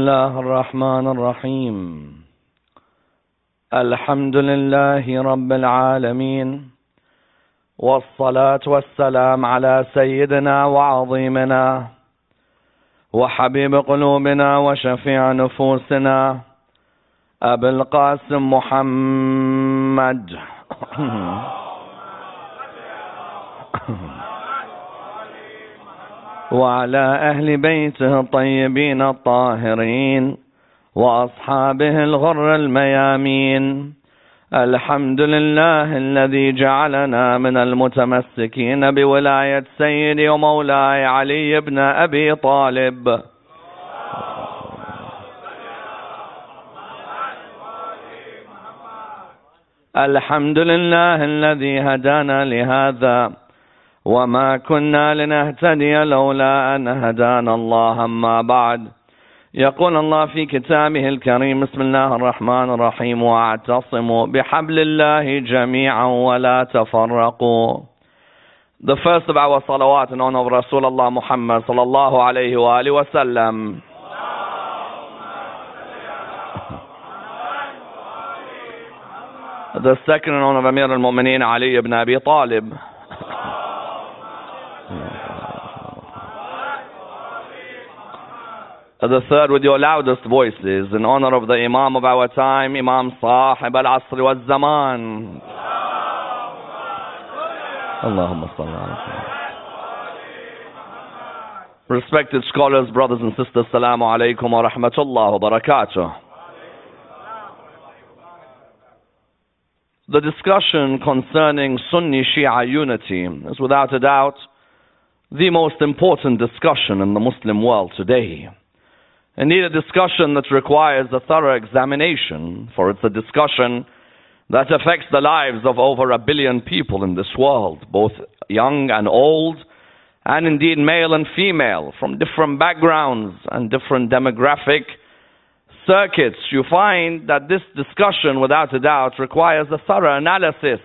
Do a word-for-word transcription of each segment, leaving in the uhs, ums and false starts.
الله الرحمن الرحيم. الحمد لله رب العالمين، والصلاة والسلام على سيدنا وعظيمنا وحبيب قلوبنا وشفيع نفوسنا أبي القاسم محمد وعلى أهل بيته الطيبين الطاهرين وأصحابه الغر الميامين. الحمد لله الذي جعلنا من المتمسكين بولاية سيدي ومولاي علي بن أبي طالب. الحمد لله الذي هدانا لهذا وما كنا لنهتدي لولا أن هدانا الله. أما بعد، يقول الله في كتابه الكريم: بسم الله الرحمن الرحيم، واعتصموا بحبل الله جميعا ولا تفرقوا. The first of our salawat in honor of Rasulullah Muhammad sallallahu alayhi wa alihi wa sallam. The second in honor of Amir al-Mu'mineen Ali ibn Abi Talib. The third with your loudest voices in honor of the Imam of our time, Imam Sahib al-Asr wal-Zaman. Allahumma salli ala Muhammad. Respected scholars, brothers and sisters, Assalamu alaikum wa rahmatullah wa barakatuh. The discussion concerning Sunni Shia unity is without a doubt the most important discussion in the Muslim world today. Indeed, a discussion that requires a thorough examination, for it's a discussion that affects the lives of over a billion people in this world, both young and old, and indeed male and female, from different backgrounds and different demographic circuits. You find that this discussion, without a doubt, requires a thorough analysis.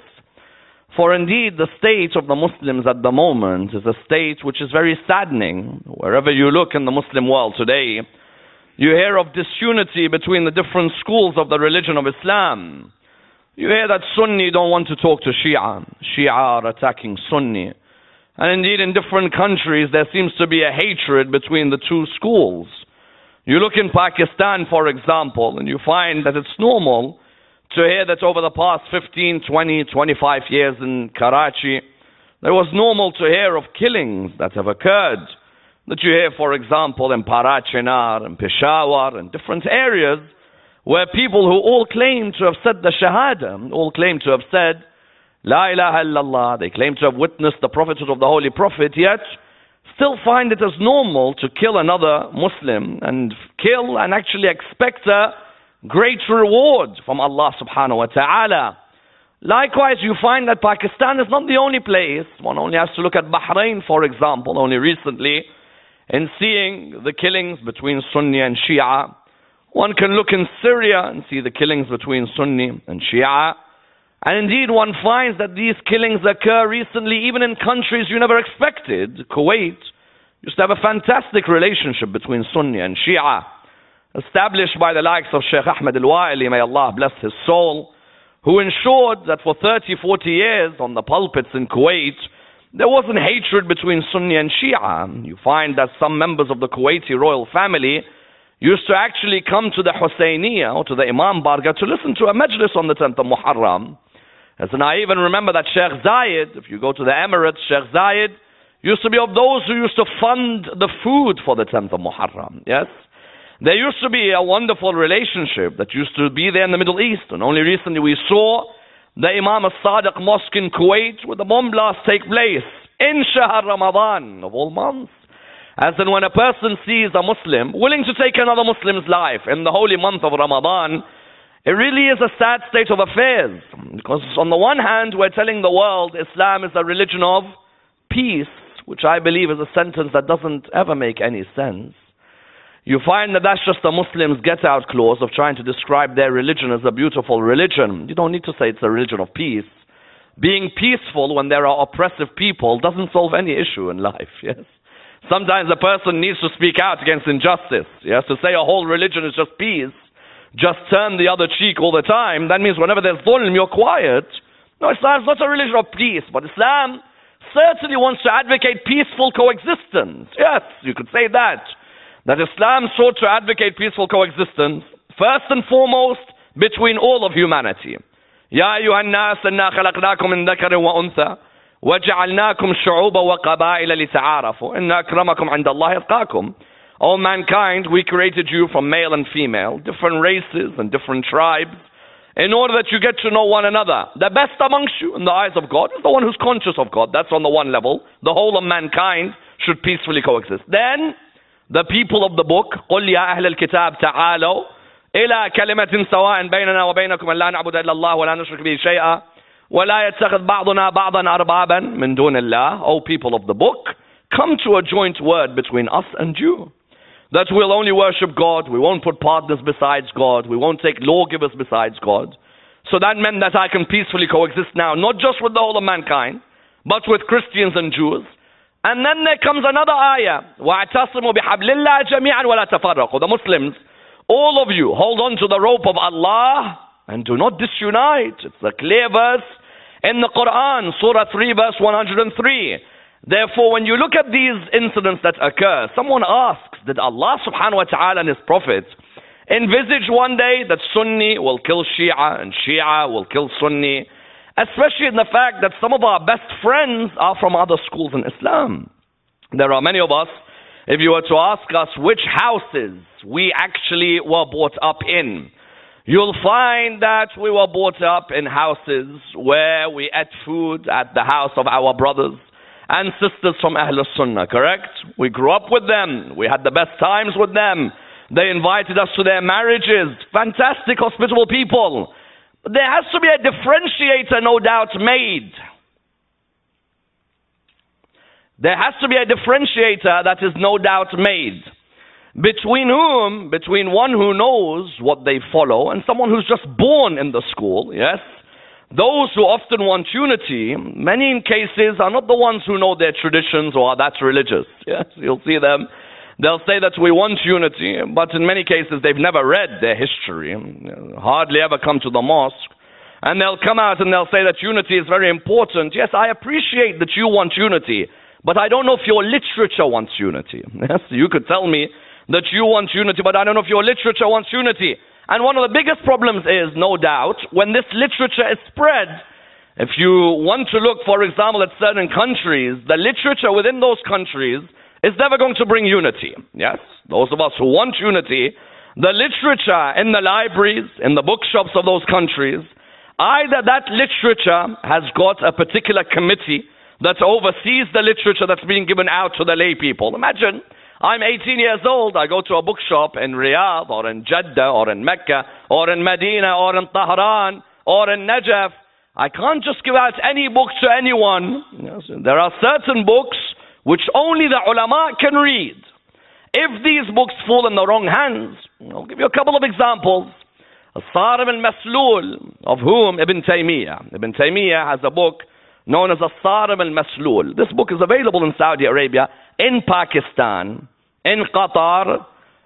For indeed, the state of the Muslims at the moment is a state which is very saddening. Wherever you look in the Muslim world today, you hear of disunity between the different schools of the religion of Islam. You hear that Sunni don't want to talk to Shia. Shia are attacking Sunni. And indeed, in different countries, there seems to be a hatred between the two schools. You look in Pakistan, for example, and you find that it's normal to hear that over the past fifteen, twenty, twenty-five years in Karachi, there was normal to hear of killings that have occurred. That you hear, for example, in Parachinar and Peshawar and different areas where people who all claim to have said the Shahada, all claim to have said La ilaha illallah, they claim to have witnessed the prophethood of the Holy Prophet, yet still find it as normal to kill another Muslim and kill and actually expect a great reward from Allah subhanahu wa ta'ala. Likewise, you find that Pakistan is not the only place. One only has to look at Bahrain, for example, only recently, in seeing the killings between Sunni and Shia. One can look in Syria and see the killings between Sunni and Shia. And indeed, one finds that these killings occur recently even in countries you never expected. Kuwait used to have a fantastic relationship between Sunni and Shia, established by the likes of Sheikh Ahmed al-Wa'ili, may Allah bless his soul, who ensured that for thirty, forty years on the pulpits in Kuwait, there wasn't hatred between Sunni and Shia. You find that some members of the Kuwaiti royal family used to actually come to the Husseiniya or to the Imam Barga to listen to a majlis on the tenth of Muharram. As and I even remember that Sheikh Zayed, if you go to the Emirates, Sheikh Zayed used to be of those who used to fund the food for the tenth of Muharram. Yes? There used to be a wonderful relationship that used to be there in the Middle East. And only recently we saw the Imam al-Sadiq Mosque in Kuwait where the bomb blast take place in Shahr Ramadan of all months. As in when a person sees a Muslim willing to take another Muslim's life in the holy month of Ramadan, it really is a sad state of affairs. Because on the one hand, we're telling the world Islam is a religion of peace, which I believe is a sentence that doesn't ever make any sense. You find that that's just a Muslim's get-out clause of trying to describe their religion as a beautiful religion. You don't need to say it's a religion of peace. Being peaceful when there are oppressive people doesn't solve any issue in life, yes? Sometimes a person needs to speak out against injustice. Yes, to say a whole religion is just peace, just turn the other cheek all the time, that means whenever there's dhulm, you're quiet. No, Islam is not a religion of peace, but Islam certainly wants to advocate peaceful coexistence. Yes, you could say that. That Islam sought to advocate peaceful coexistence, first and foremost, between all of humanity. يا أيها الناس إنا خلقناكم من ذكر وأنثى وجعلناكم شعوبا وقبائل لتعارفوا إن أكرمكم عند الله أتقاكم. All mankind, we created you from male and female, different races and different tribes, in order that you get to know one another. The best amongst you in the eyes of God is the one who's conscious of God. That's on the one level. The whole of mankind should peacefully coexist. Then, the people of the book, قُلْ يَا أَهْلَ الْكِتَابِ تَعَالَوْا إِلَى كَلِمَةٍ سَوَاءٍ بَيْنَنَا وَبَيْنَكُمْ أَنْ لَا نَعْبُدَ إِلَّا اللَّهَ وَلَا نُشْرِكَ بِهِ شَيْئًا وَلَا يَتَّخِذْ بَعْضُنَا بَعْضًا أَرْبَابًا مِنْ دُونِ اللَّهِ. O people of the book, come to a joint word between us and you, that we'll only worship God, we won't put partners besides God, we won't take lawgivers besides God. So that meant that I can peacefully coexist now, not just with the whole of mankind, but with Christians and Jews. And then there comes another ayah, وَاعْتَصِمُوا بِحَبْلِ اللَّهِ جَمِيعًا وَلَا تَفَرَّقُوا. The Muslims, all of you, hold on to the rope of Allah and do not disunite. It's a clear verse in the Quran, Surah three, verse one hundred three. Therefore, when you look at these incidents that occur, someone asks, did Allah subhanahu wa ta'ala and His Prophet envisage one day that Sunni will kill Shia and Shia will kill Sunni? Especially in the fact that some of our best friends are from other schools in Islam. There are many of us, if you were to ask us which houses we actually were brought up in, you'll find that we were brought up in houses where we ate food at the house of our brothers and sisters from Ahlul Sunnah, correct? We grew up with them. We had the best times with them. They invited us to their marriages. Fantastic, hospitable people. But there has to be a differentiator, no doubt, made. There has to be a differentiator that is no doubt made. Between whom? Between one who knows what they follow and someone who's just born in the school, yes? Those who often want unity, many in cases are not the ones who know their traditions or are that religious. Yes, you'll see them. They'll say that we want unity, but in many cases they've never read their history, hardly ever come to the mosque. And they'll come out and they'll say that unity is very important. Yes, I appreciate that you want unity, but I don't know if your literature wants unity. Yes, you could tell me that you want unity, but I don't know if your literature wants unity. And one of the biggest problems is, no doubt, when this literature is spread. If you want to look, for example, at certain countries, the literature within those countries is never going to bring unity. Yes, those of us who want unity, the literature in the libraries, in the bookshops of those countries, either that literature has got a particular committee that oversees the literature that's being given out to the lay people. Imagine, I'm eighteen years old, I go to a bookshop in Riyadh or in Jeddah or in Mecca or in Medina or in Tehran or in Najaf. I can't just give out any book to anyone. Yes, there are certain books which only the ulama can read. If these books fall in the wrong hands, I'll give you a couple of examples. As-Sarim al-Maslul, of whom Ibn Taymiyyah. Ibn Taymiyyah has a book known as As-Sarim al-Maslul. This book is available in Saudi Arabia, in Pakistan, in Qatar,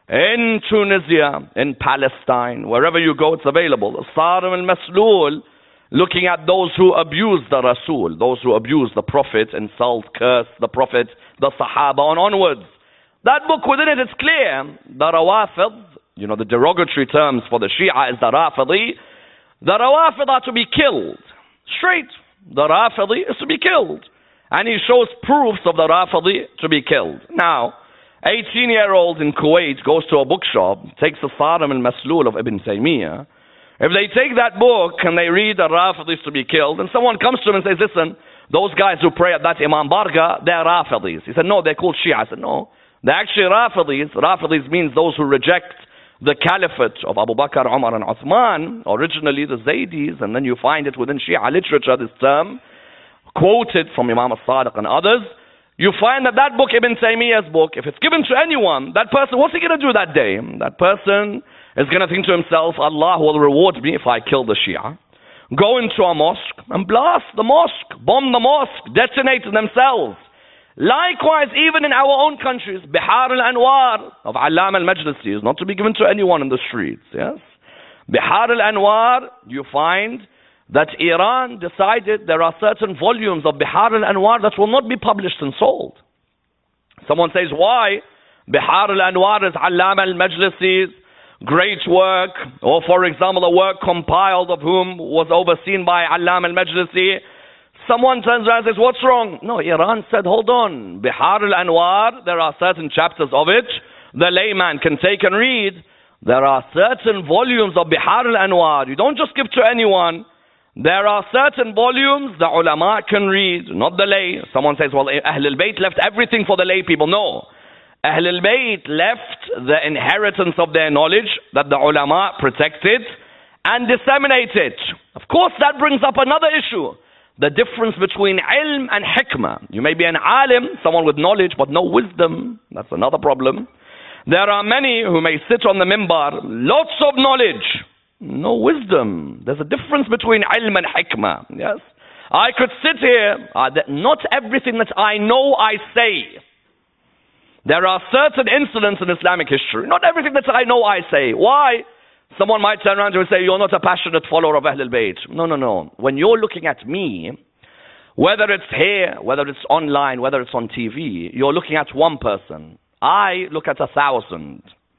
in Tunisia, in Palestine. Wherever you go, it's available. As-Sarim al-Maslul, looking at those who abuse the Rasul, those who abuse the Prophet, insult, curse the Prophet, the Sahaba, and onwards. That book within it is clear. The Rawafid, you know, the derogatory terms for the Shia is the Rafidi. The Rawafid are to be killed. Straight. The Rafidi is to be killed. And he shows proofs of the Rafidi to be killed. Now, eighteen-year-old in Kuwait goes to a bookshop, takes the Sarim al-Maslul of Ibn Taymiyyah. If they take that book and they read the Rafidis to be killed, and someone comes to him and says, listen, those guys who pray at that Imam Barga, they're Rafidis. He said, no, they're called Shia. I said, no, they're actually Rafidis. Rafidis means those who reject the caliphate of Abu Bakr, Umar, and Uthman, originally the Zaydis, and then you find it within Shia literature, this term, quoted from Imam al-Sadiq and others. You find that that book, Ibn Taymiyyah's book, if it's given to anyone, that person, what's he going to do that day? That person is going to think to himself, Allah will reward me if I kill the Shia. Go into a mosque and blast the mosque, bomb the mosque, detonate themselves. Likewise, even in our own countries, Bihar al-Anwar of Allama al-Majlisi is not to be given to anyone in the streets, yes? Bihar al-Anwar, you find that Iran decided there are certain volumes of Bihar al-Anwar that will not be published and sold. Someone says, why? Bihar al-Anwar is Allama al-Majlisi's great work, or for example, a work compiled of whom was overseen by Allama al-Majlisi. Someone turns around and says, what's wrong? No, Iran said, hold on. Bihar al-Anwar, there are certain chapters of it the layman can take and read. There are certain volumes of Bihar al-Anwar. You don't just give to anyone. There are certain volumes the ulama can read, not the lay. Someone says, well, Ahl al-Bayt left everything for the lay people. No. Ahl al-Bayt left the inheritance of their knowledge that the ulama protected and disseminated. Of course, that brings up another issue. The difference between ilm and hikmah. You may be an alim, someone with knowledge, but no wisdom. That's another problem. There are many who may sit on the mimbar, lots of knowledge, no wisdom. There's a difference between ilm and hikmah. Yes? I could sit here, uh, that not everything that I know I say. There are certain incidents in Islamic history. Not everything that I know I say. Why? Someone might turn around and say, you're not a passionate follower of Ahl al-Bayt. No, no, no. When you're looking at me, whether it's here, whether it's online, whether it's on T V, you're looking at one person. I look at a thousand.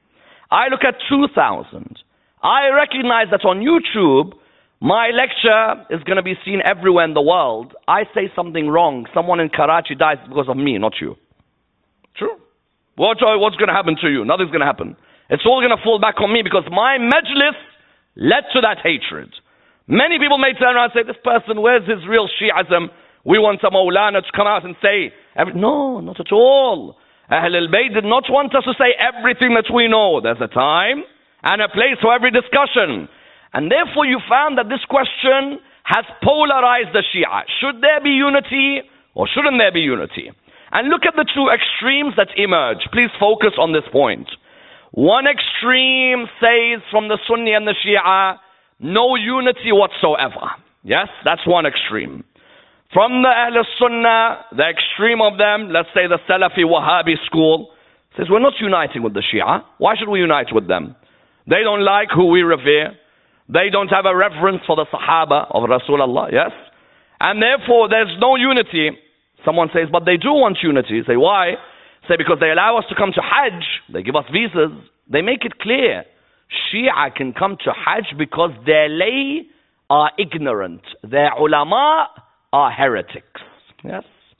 I look at two thousand. I recognize that on YouTube, my lecture is going to be seen everywhere in the world. I say something wrong. Someone in Karachi dies because of me, not you. True. What, what's going to happen to you? Nothing's going to happen. It's all going to fall back on me because my majlis led to that hatred. Many people may turn around and say, this person, where's his real Shi'ism? We want a Maulana to come out and say, every... no, not at all. Ahl al-Bayt did not want us to say everything that we know. There's a time and a place for every discussion. And therefore you found that this question has polarized the Shia. Should there be unity or shouldn't there be unity? And look at the two extremes that emerge. Please focus on this point. One extreme says from the Sunni and the Shia, no unity whatsoever. Yes, that's one extreme. From the Ahl al-Sunnah, the extreme of them, let's say the Salafi Wahhabi school, says we're not uniting with the Shia. Why should we unite with them? They don't like who we revere. They don't have a reverence for the Sahaba of Rasulullah, yes? And therefore there's no unity. Someone says, but they do want unity. Say, why? Say, because they allow us to come to Hajj. They give us visas. They make it clear. Shia can come to Hajj because their lay are ignorant. Their ulama are heretics. Yes?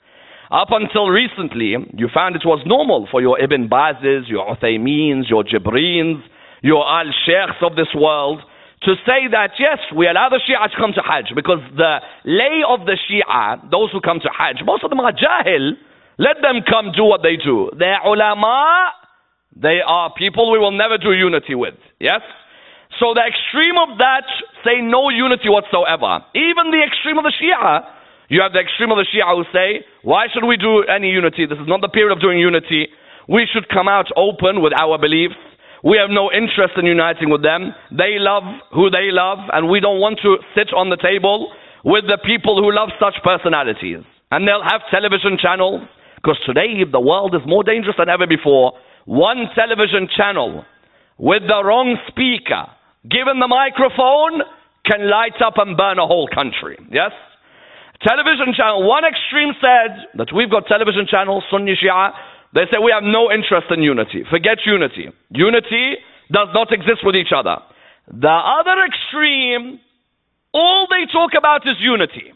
Up until recently, you found it was normal for your Ibn Bazes, your Uthaymeens, your Jibreens, your Al-Sheikhs of this world to say that, yes, we allow the Shia to come to Hajj because the lay of the Shia, those who come to Hajj, most of them are jahil. Let them come do what they do. Their ulama, they are people we will never do unity with. Yes? So the extreme of that say no unity whatsoever. Even the extreme of the Shia, you have the extreme of the Shia who say, why should we do any unity? This is not the period of doing unity. We should come out open with our beliefs. We have no interest in uniting with them. They love who they love, and we don't want to sit on the table with the people who love such personalities. And they'll have television channels, because today the world is more dangerous than ever before. One television channel with the wrong speaker, given the microphone, can light up and burn a whole country. Yes? Television channel. One extreme said that we've got television channels, Sunni Shia. They say we have no interest in unity. Forget unity. Unity does not exist with each other. The other extreme, all they talk about is unity.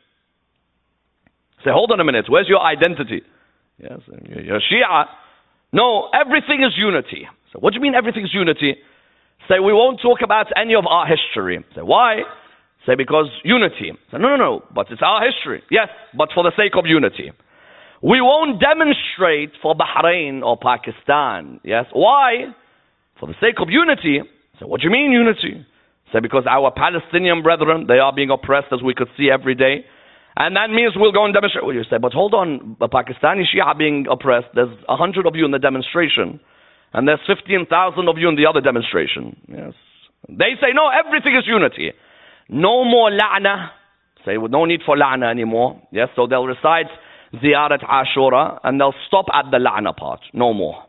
Say, hold on a minute. Where's your identity? Yes, you're Shia. No, everything is unity. So what do you mean everything is unity? Say, we won't talk about any of our history. Say, why? Say, because unity. Say, no, no, no, but it's our history. Yes, but for the sake of unity. We won't demonstrate for Bahrain or Pakistan. Yes, why? For the sake of unity. So what do you mean unity? Say, because our Palestinian brethren, they are being oppressed as we could see every day. And that means we'll go and demonstrate. Well, you say, but hold on, the Pakistani Shia being oppressed, there's a hundred of you in the demonstration. And there's fifteen thousand of you in the other demonstration. Yes. They say, no, everything is unity. No more la'na. Say, well, no need for la'na anymore. Yes, so they'll recite Ziyarat Ashura, and they'll stop at the La'na part, no more.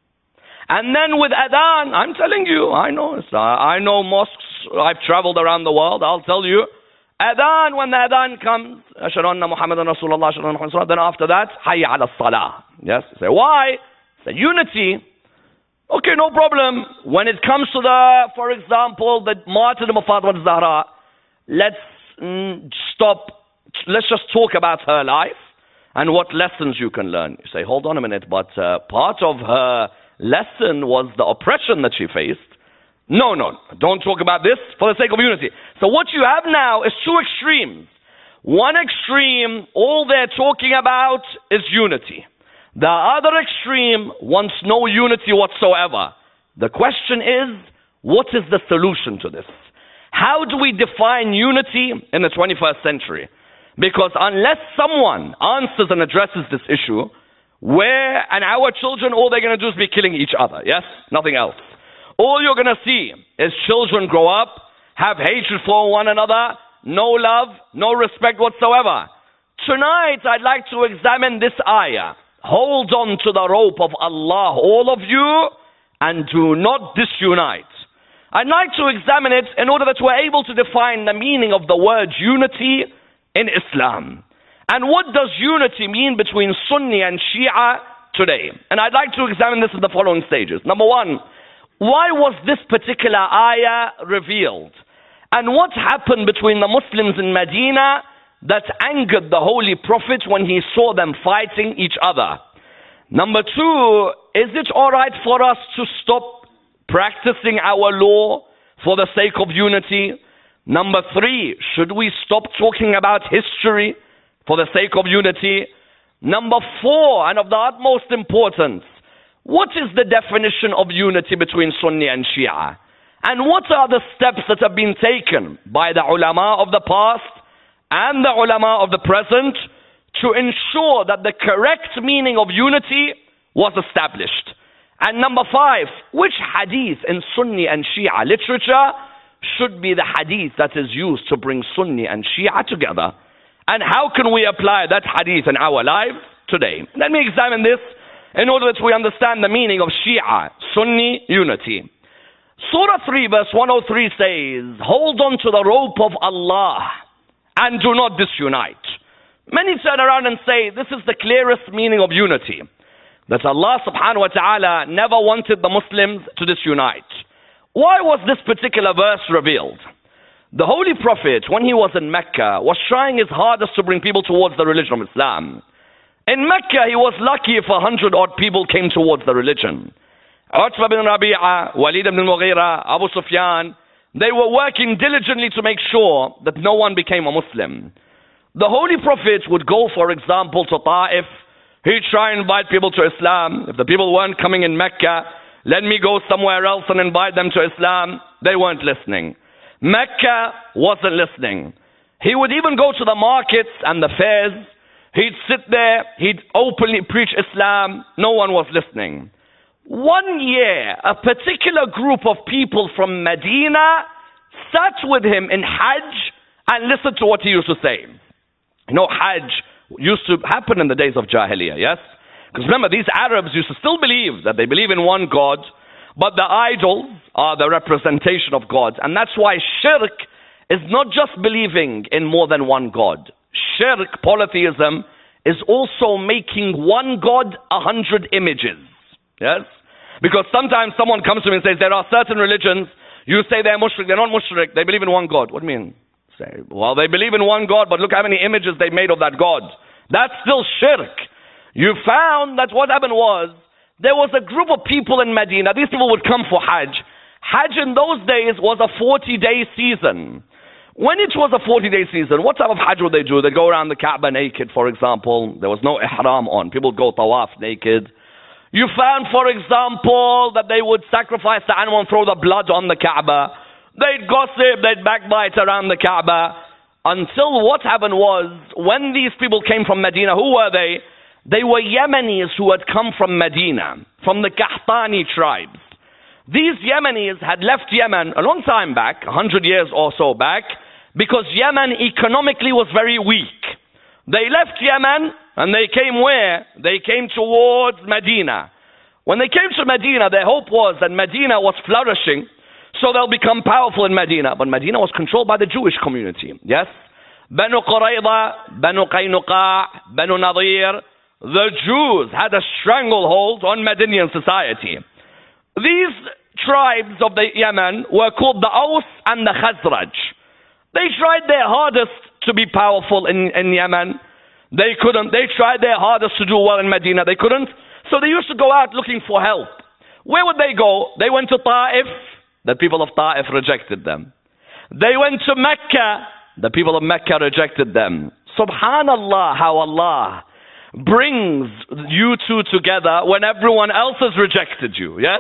And then with Adhan, I'm telling you, I know, I know mosques, I've traveled around the world, I'll tell you, Adhan, when the Adhan comes, Ashhadu anna Muhammadan Rasulullah, Ashhadu anna Muhammadan Rasulullah, then after that, Hayya ala salah. Yes, say why? Say unity. Okay, no problem. When it comes to the, for example, the martyrdom of Fatima al-Zahra, let's mm, stop, let's just talk about her life and what lessons you can learn. You say, hold on a minute, but uh, part of her lesson was the oppression that she faced. No, no, don't talk about this for the sake of unity. So what you have now is two extremes. One extreme, all they're talking about is unity. The other extreme wants no unity whatsoever. The question is, what is the solution to this? How do we define unity in the twenty-first century? Because unless someone answers and addresses this issue, where, and our children, all they're going to do is be killing each other, yes? Nothing else. All you're going to see is children grow up, have hatred for one another, no love, no respect whatsoever. Tonight, I'd like to examine this ayah. Hold on to the rope of Allah, all of you, and do not disunite. I'd like to examine it in order that we're able to define the meaning of the word unity in Islam. And what does unity mean between Sunni and Shia today? And I'd like to examine this in the following stages. Number one, why was this particular ayah revealed? And what happened between the Muslims in Medina that angered the Holy Prophet when he saw them fighting each other? Number two, is it alright for us to stop practicing our law for the sake of unity? Number three, should we stop talking about history for the sake of unity? Number four, and of the utmost importance, what is the definition of unity between Sunni and Shia? And what are the steps that have been taken by the ulama of the past and the ulama of the present to ensure that the correct meaning of unity was established? And number five, which hadith in Sunni and Shia literature should be the hadith that is used to bring Sunni and Shia together? And how can we apply that hadith in our lives today? Let me examine this in order that we understand the meaning of Shia, Sunni unity. Surah three verse one oh three says, hold on to the rope of Allah and do not disunite. Many turn around and say, this is the clearest meaning of unity. That Allah subhanahu wa ta'ala never wanted the Muslims to disunite. Why was this particular verse revealed? The Holy Prophet, when he was in Mecca, was trying his hardest to bring people towards the religion of Islam. In Mecca, he was lucky if a hundred odd people came towards the religion. Utbah bin Rabi'a, Walid ibn al-Mughira, Abu Sufyan, they were working diligently to make sure that no one became a Muslim. The Holy Prophet would go, for example, to Ta'if. He'd try and invite people to Islam. If the people weren't coming in Mecca, let me go somewhere else and invite them to Islam. They weren't listening. Mecca wasn't listening. He would even go to the markets and the fairs. He'd sit there, he'd openly preach Islam. No one was listening. One year, a particular group of people from Medina sat with him in Hajj and listened to what he used to say. You know, Hajj used to happen in the days of Jahiliyyah, yes? Because remember, these Arabs used to still believe that they believe in one God, but the idols are the representation of God. And that's why shirk is not just believing in more than one God. Shirk, polytheism, is also making one God a hundred images. Yes? Because sometimes someone comes to me and says, there are certain religions, you say they're mushrik, they're not mushrik, they believe in one God. What do you mean? Say, well, they believe in one God, but look how many images they made of that God. That's still shirk. You found that what happened was, there was a group of people in Medina. These people would come for Hajj. Hajj in those days was a forty-day season. When it was a forty-day season, what type of Hajj would they do? They'd go around the Kaaba naked, for example. There was no ihram on. People would go tawaf naked. You found, for example, that they would sacrifice the animal and throw the blood on the Kaaba. They'd gossip, they'd backbite around the Kaaba. Until what happened was, when these people came from Medina, who were they? They were Yemenis who had come from Medina, from the Qahtani tribes. These Yemenis had left Yemen a long time back, a hundred years or so back, because Yemen economically was very weak. They left Yemen and they came where? They came towards Medina. When they came to Medina, their hope was that Medina was flourishing, so they'll become powerful in Medina. But Medina was controlled by the Jewish community. Yes? Banu Qurayza, Banu Qaynuqa, Banu Nadir, the Jews had a stranglehold on Medinian society. These tribes of the Yemen were called the Aus and the Khazraj. They tried their hardest to be powerful in, in Yemen. They couldn't. They tried their hardest to do well in Medina. They couldn't. So they used to go out looking for help. Where would they go? They went to Ta'if. The people of Ta'if rejected them. They went to Mecca. The people of Mecca rejected them. Subhanallah, how Allah brings you two together when everyone else has rejected you. Yes?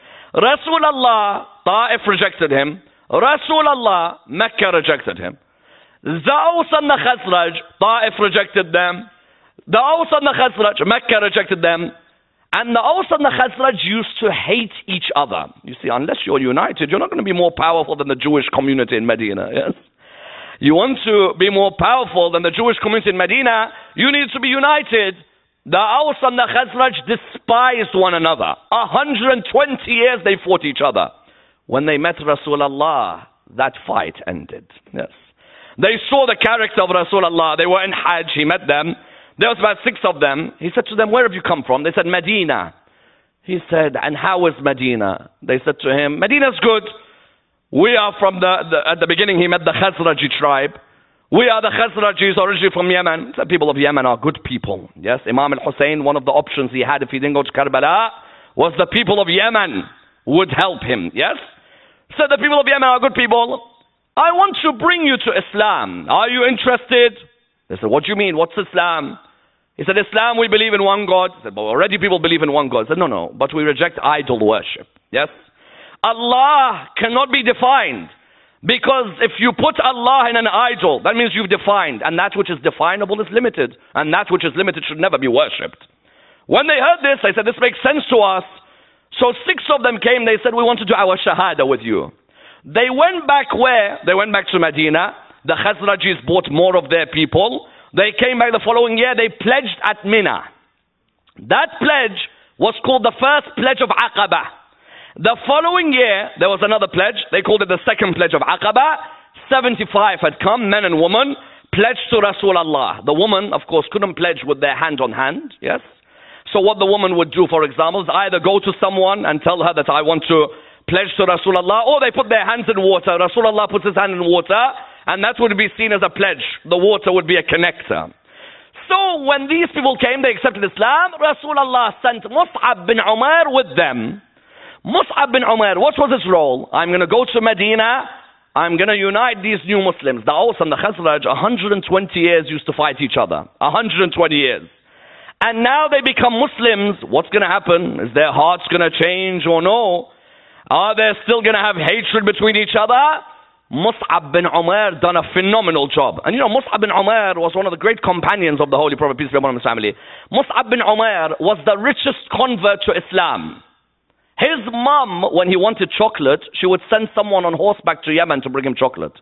Rasulullah, Ta'if rejected him. Rasulullah, Mecca rejected him. The Aus and the Khazraj, Ta'if rejected them. The Aus and the Khazraj, Mecca rejected them. And the Aus and the Khazraj used to hate each other. You see, unless you're united, you're not going to be more powerful than the Jewish community in Medina. Yes? You want to be more powerful than the Jewish community in Medina, you need to be united. The Aus and the Khazraj despised one another. one hundred twenty years they fought each other. When they met Rasulullah, that fight ended. Yes. They saw the character of Rasulullah. They were in Hajj. He met them. There was about six of them. He said to them, where have you come from? They said, Medina. He said, and how is Medina? They said to him, Medina's good. We are from the, the at the beginning he met the Khazraji tribe. We are the Khazrajis originally from Yemen. The people of Yemen are good people. Yes, Imam al-Hussein, one of the options he had if he didn't go to Karbala was the people of Yemen would help him. Yes? So the people of Yemen are good people. I want to bring you to Islam. Are you interested? They said, what do you mean? What's Islam? He said, Islam, we believe in one God. He said, well, already people believe in one God. He said, no, no, but we reject idol worship. Yes? Allah cannot be defined. Because if you put Allah in an idol, that means you've defined. And that which is definable is limited. And that which is limited should never be worshipped. When they heard this, they said, this makes sense to us. So six of them came, they said, we want to do our shahada with you. They went back where? They went back to Medina. The Khazrajis bought more of their people. They came back the following year, they pledged at Mina. That pledge was called the first pledge of Aqaba. The following year, there was another pledge. They called it the second pledge of Aqaba. seventy-five had come, men and women, pledged to Rasulullah. The woman, of course, couldn't pledge with their hand on hand. Yes? So what the woman would do, for example, is either go to someone and tell her that I want to pledge to Rasulullah, or they put their hands in water. Rasulullah puts his hand in water, and that would be seen as a pledge. The water would be a connector. So when these people came, they accepted Islam. Rasulullah sent Mus'ab bin Umair with them. Mus'ab bin Umair, what was his role? I'm going to go to Medina. I'm going to unite these new Muslims. The Aus and the Khazraj, one hundred twenty years used to fight each other. one hundred twenty years. And now they become Muslims. What's going to happen? Is their hearts going to change or no? Are they still going to have hatred between each other? Mus'ab bin Umair done a phenomenal job. And you know, Mus'ab bin Umair was one of the great companions of the Holy Prophet, peace be upon his family. Mus'ab bin Umair was the richest convert to Islam. His mum, when he wanted chocolate, she would send someone on horseback to Yemen to bring him chocolate.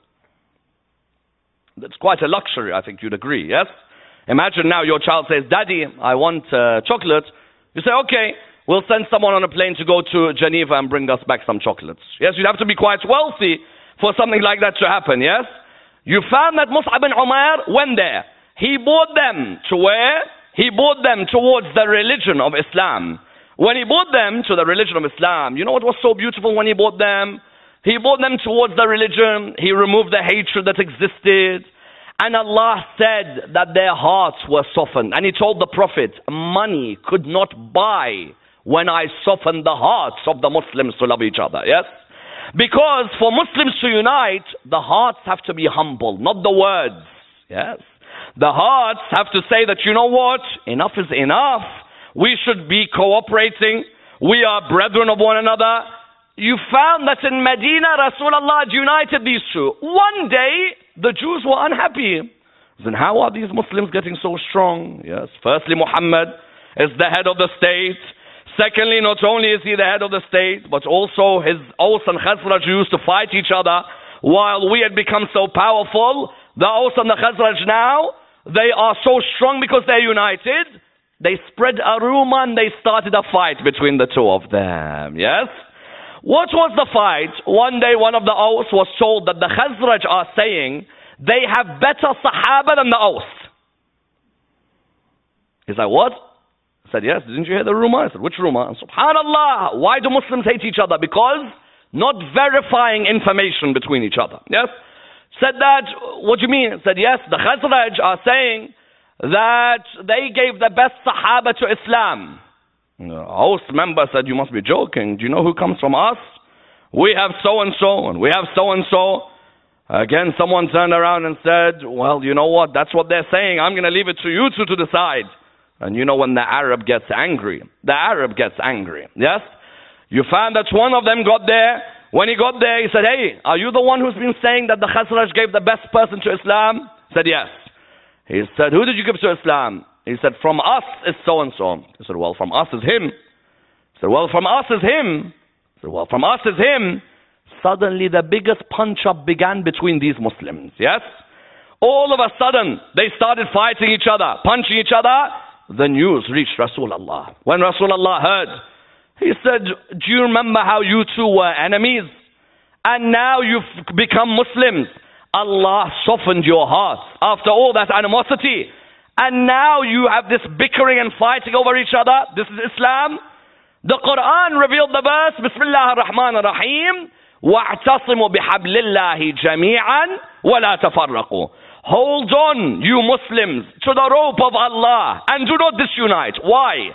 That's quite a luxury, I think you'd agree, yes? Imagine now your child says, Daddy, I want uh, chocolate. You say, okay, we'll send someone on a plane to go to Geneva and bring us back some chocolates. Yes, you'd have to be quite wealthy for something like that to happen, yes? You found that Mus'ab bin Umair went there. He brought them to where? He brought them towards the religion of Islam. When he brought them to the religion of Islam, you know what was so beautiful when he brought them? He brought them towards the religion. He removed the hatred that existed. And Allah said that their hearts were softened. And He told the Prophet, money could not buy when I softened the hearts of the Muslims to love each other. Yes? Because for Muslims to unite, the hearts have to be humble, not the words. Yes? The hearts have to say that, you know what? Enough is enough. We should be cooperating. We are brethren of one another. You found that in Medina, Rasulullah united these two. One day, the Jews were unhappy. Then how are these Muslims getting so strong? Yes. Firstly, Muhammad is the head of the state. Secondly, not only is he the head of the state, but also his Aus and Khazraj used to fight each other while we had become so powerful. The Aus and the Khazraj now, they are so strong because they're united. They spread a rumor and they started a fight between the two of them. Yes? What was the fight? One day one of the Aus was told that the Khazraj are saying they have better Sahaba than the Aus. He's like, what? I said, yes, didn't you hear the rumor? I said, which rumor? And subhanallah, why do Muslims hate each other? Because not verifying information between each other. Yes? Said that, what do you mean? Said, yes, the Khazraj are saying that they gave the best Sahaba to Islam. The host member said, you must be joking. Do you know who comes from us? We have so-and-so, and we have so-and-so. Again, someone turned around and said, well, you know what? That's what they're saying. I'm going to leave it to you two to decide. And you know when the Arab gets angry, the Arab gets angry. Yes? You found that one of them got there. When he got there, he said, hey, are you the one who's been saying that the Khazraj gave the best person to Islam? He said, yes. He said, who did you give to Islam? He said, from us is so-and-so. He said, well, from us is him. He said, well, from us is him. He said, well, from us is him. Suddenly the biggest punch-up began between these Muslims. Yes? All of a sudden, they started fighting each other, punching each other. The news reached Rasulullah. When Rasulullah heard, he said, do you remember how you two were enemies? And now you've become Muslims. Allah softened your hearts after all that animosity. And now you have this bickering and fighting over each other. This is Islam. The Quran revealed the verse, Bismillah ar-Rahman ar-Rahim, وَاعْتَصِمُوا بِحَبْلِ اللَّهِ جَمِيعًا وَلَا تَفَرَّقُوا. Hold on, you Muslims, to the rope of Allah and do not disunite. Why?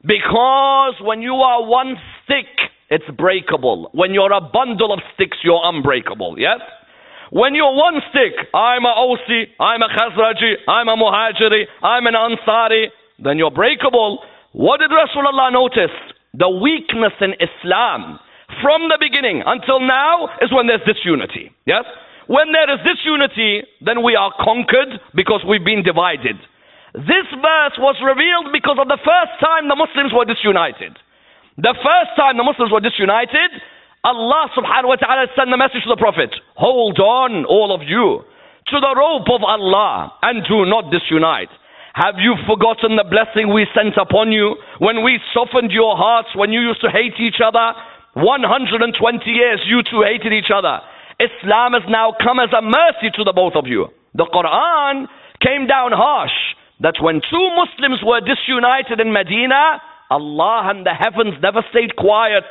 Because when you are one stick, it's breakable. When you're a bundle of sticks, you're unbreakable. Yes? When you're one stick, I'm a Ausi, I'm a Khazraji, I'm a Muhajiri, I'm an Ansari, then you're breakable. What did Rasulullah notice? The weakness in Islam from the beginning until now is when there's disunity. Yes? When there is disunity, then we are conquered because we've been divided. This verse was revealed because of the first time the Muslims were disunited. The first time the Muslims were disunited, Allah subhanahu wa ta'ala sent the message to the Prophet. Hold on, all of you, to the rope of Allah and do not disunite. Have you forgotten the blessing we sent upon you when we softened your hearts when you used to hate each other? one hundred twenty years you two hated each other. Islam has now come as a mercy to the both of you. The Quran came down harsh that when two Muslims were disunited in Medina, Allah and the heavens never stayed quiet.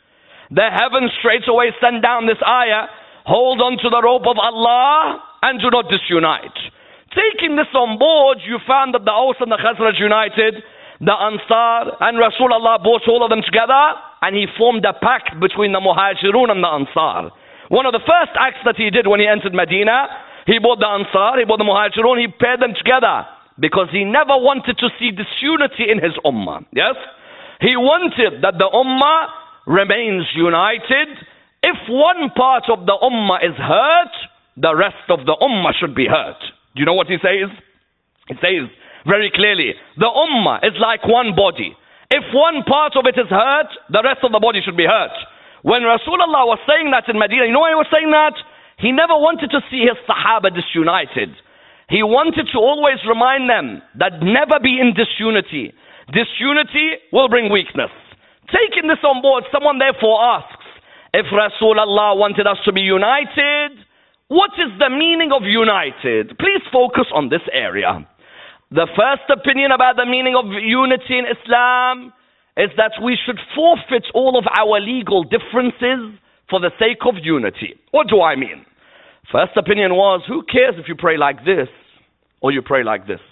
The heavens straight away sent down this ayah, hold on to the rope of Allah and do not disunite. Taking this on board, you found that the Aus and the Khazraj united, the Ansar and Rasulullah brought all of them together, and he formed a pact between the Muhajirun and the Ansar. One of the first acts that he did when he entered Medina, he brought the Ansar, he brought the Muhajirun, he paired them together, because he never wanted to see disunity in his ummah. Yes? He wanted that the ummah remains united. If one part of the ummah is hurt, the rest of the ummah should be hurt. Do you know what he says? He says very clearly, the ummah is like one body. If one part of it is hurt, the rest of the body should be hurt. When Rasulullah was saying that in Medina, you know why he was saying that? He never wanted to see his Sahaba disunited. He wanted to always remind them that never be in disunity. Disunity will bring weakness. Taking this on board, someone therefore asks, if Rasulullah wanted us to be united, what is the meaning of united? Please focus on this area. The first opinion about the meaning of unity in Islam is that we should forfeit all of our legal differences for the sake of unity. What do I mean? First opinion was, who cares if you pray like this or you pray like this?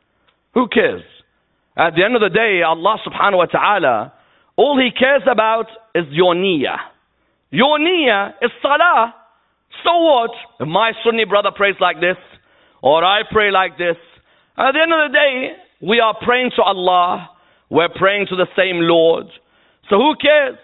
Who cares? At the end of the day, Allah subhanahu wa ta'ala, all He cares about is your niyyah. Your niyyah is salah. So what? If my Sunni brother prays like this, or I pray like this, at the end of the day, we are praying to Allah. We're praying to the same Lord. So who cares?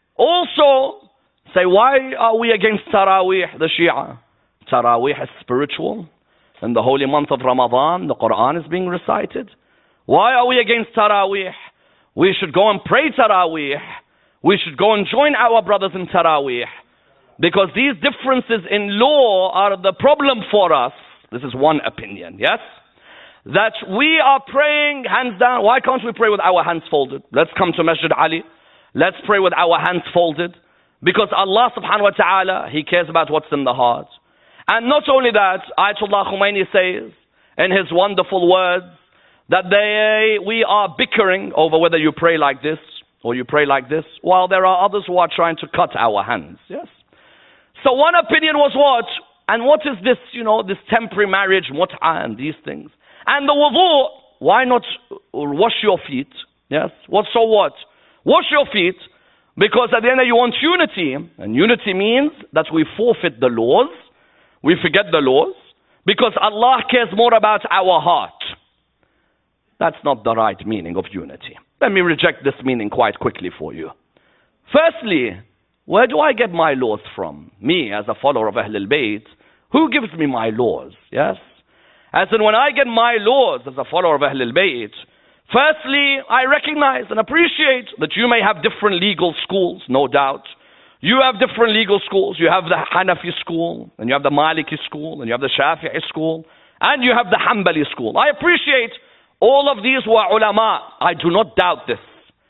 Also, say, why are we against Taraweeh, the Shia? Taraweeh is spiritual. In the holy month of Ramadan, the Quran is being recited. Why are we against Taraweeh? We should go and pray Taraweeh. We should go and join our brothers in Taraweeh. Because these differences in law are the problem for us. This is one opinion, yes? that we are praying hands down. Why can't we pray with our hands folded? Let's come to Masjid Ali. Let's pray with our hands folded. Because Allah subhanahu wa ta'ala, He cares about what's in the heart. And not only that, Ayatollah Khomeini says in his wonderful words that they, we are bickering over whether you pray like this or you pray like this, while there are others who are trying to cut our hands. Yes. So one opinion was what? And what is this, you know, this temporary marriage, mut'ah and these things? And the wudu, why not wash your feet? Yes. What, so what? Wash your feet, because at the end you want unity. And unity means that we forfeit the laws. We forget the laws. Because Allah cares more about our heart. That's not the right meaning of unity. Let me reject this meaning quite quickly for you. Firstly, where do I get my laws from? Me, as a follower of Ahlul Bayt, who gives me my laws? Yes? As in, when I get my laws as a follower of Ahlul Bayt, firstly, I recognize and appreciate that you may have different legal schools, no doubt. You have different legal schools. You have the Hanafi school, and you have the Maliki school, and you have the Shafi'i school, and you have the Hanbali school. I appreciate all of these were ulama. I do not doubt this.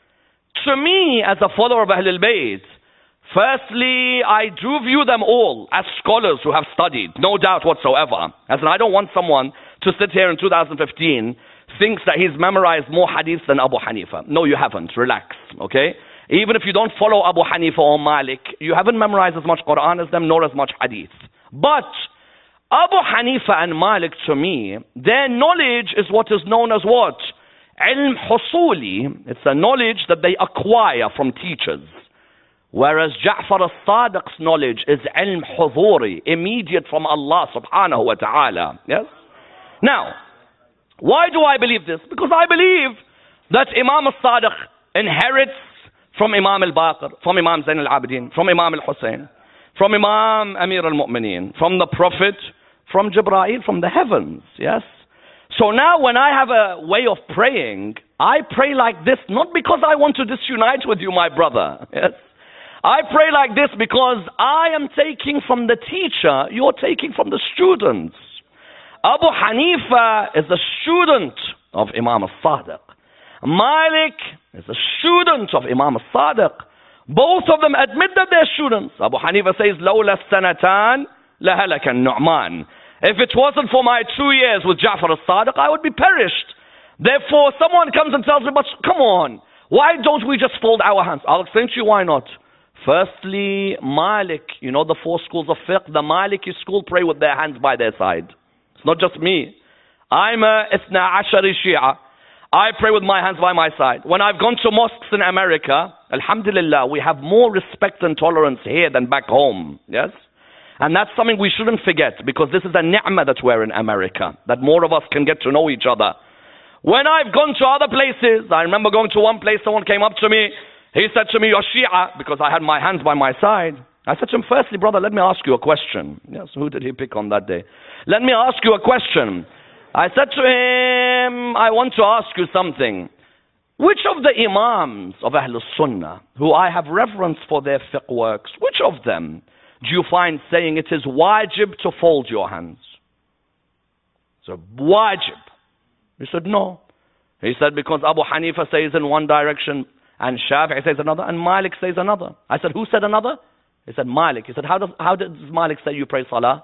To me, as a follower of Ahlul Bayt, firstly, I do view them all as scholars who have studied, no doubt whatsoever. As in, I don't want someone to sit here in two thousand fifteen thinks that he's memorized more hadith than Abu Hanifa. No, you haven't. Relax, okay? Even if you don't follow Abu Hanifa or Malik, you haven't memorized as much Quran as them, nor as much hadith. But Abu Hanifa and Malik, to me, their knowledge is what is known as what? Ilm husuli. It's a knowledge that they acquire from teachers. Whereas Ja'far al-Sadiq's knowledge is ilm huduri, immediate from Allah subhanahu wa ta'ala. Yes? Now, why do I believe this? Because I believe that Imam al-Sadiq inherits from Imam al-Baqir, from Imam Zain al-Abidin, from Imam al-Hussein, from Imam Amir al-Mu'mineen, from the Prophet, from Jibreel, from the heavens. Yes? So now when I have a way of praying, I pray like this, not because I want to disunite with you, my brother. Yes? I pray like this because I am taking from the teacher, you're taking from the students. Abu Hanifa is a student of Imam al-Sadiq. Malik is a student of Imam al-Sadiq. Both of them admit that they're students. Abu Hanifa says, لَوْلَا السَّنَتَانِ لَهَلَكَ النُّعْمَانِ. If it wasn't for my two years with Ja'far al-Sadiq, I would be perished. Therefore, someone comes and tells me, but come on, why don't we just fold our hands? I'll explain to you why not. Firstly, Malik, you know the four schools of fiqh, the Maliki school pray with their hands by their side. It's not just me. I'm a Ithna Ashari Shia. I pray with my hands by my side. When I've gone to mosques in America, alhamdulillah, we have more respect and tolerance here than back home. Yes? And that's something we shouldn't forget, because this is a ni'mah that we're in America, that more of us can get to know each other. When I've gone to other places, I remember going to one place, someone came up to me, he said to me, you're Shia, because I had my hands by my side. I said to him, firstly, brother, let me ask you a question. Yes, who did he pick on that day? Let me ask you a question. I said to him, I want to ask you something. Which of the Imams of Ahlul Sunnah, who I have reverence for their fiqh works, which of them do you find saying it is wajib to fold your hands? So, wajib. He said, no. He said, because Abu Hanifa says in one direction, and Shafi'i says another, and Malik says another. I said, who said another? He said, Malik. He said, how does, how does Malik say you pray salah?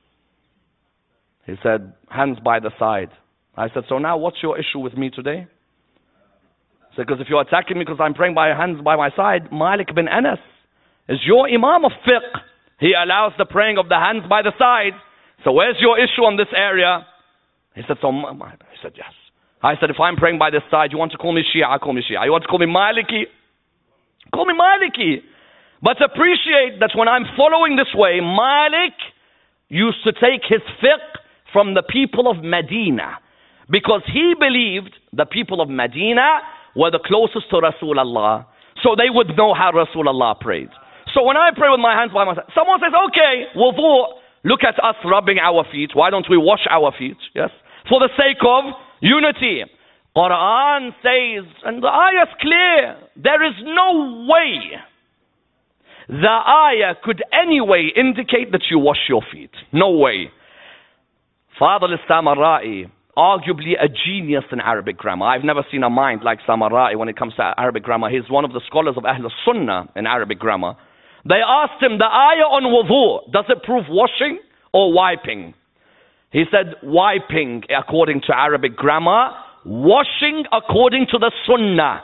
He said, hands by the side. I said, so now what's your issue with me today? He said, because if you're attacking me because I'm praying by hands by my side, Malik bin Anas is your Imam of fiqh. He allows the praying of the hands by the side. So where's your issue on this area? He said, so, I said, yes. I said, if I'm praying by this side, you want to call me Shia, call me Shia. You want to call me Maliki? Call me Maliki. But appreciate that when I'm following this way, Malik used to take his fiqh from the people of Medina, because he believed the people of Medina were the closest to Rasulullah, so they would know how Rasulullah prayed. So when I pray with my hands by my side, someone says, okay, wudu, look at us rubbing our feet. Why don't we wash our feet? Yes, for the sake of unity. Quran says, and the ayah is clear, there is no way the ayah could anyway indicate that you wash your feet. No way. Fadl Islam al-Ra'i, arguably a genius in Arabic grammar. I've never seen a mind like Samarra'i when it comes to Arabic grammar. He's one of the scholars of Ahl Sunnah in Arabic grammar. They asked him, the ayah on wudu, does it prove washing or wiping? He said, wiping according to Arabic grammar, washing according to the Sunnah.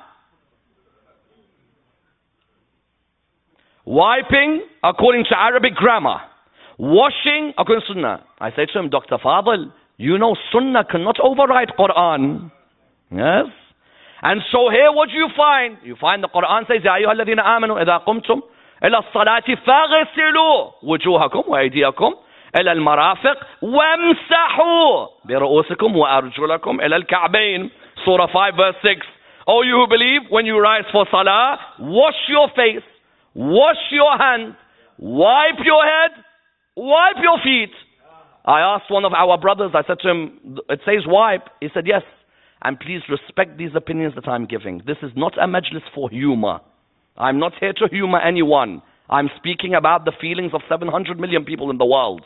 Wiping according to Arabic grammar, washing according to Sunnah. I say to him, Doctor Fadl, you know Sunnah cannot override Quran. Yes? And so here what do you find? You find the Quran says, يَا أَيُّهَا الَّذِينَ آمَنُوا إِذَا قُمْتُمْ إِلَى الصَّلَاةِ فَاغْسِلُوا وُجُوهَكُمْ وَأَيْدِيَكُمْ إِلَى الْمَرَافِقِ وَامْسَحُوا بِرُؤُوسِكُمْ وَأَرْجُلَكُمْ إِلَى الْكَعْبَيْنِ Surah five verse six. O you who believe, when you rise for salah, wash your face, wash your hands, wipe your head, wipe your feet. I asked one of our brothers, I said to him, it says wipe. He said, yes. And please respect these opinions that I'm giving. This is not a majlis for humor. I'm not here to humor anyone. I'm speaking about the feelings of seven hundred million people in the world.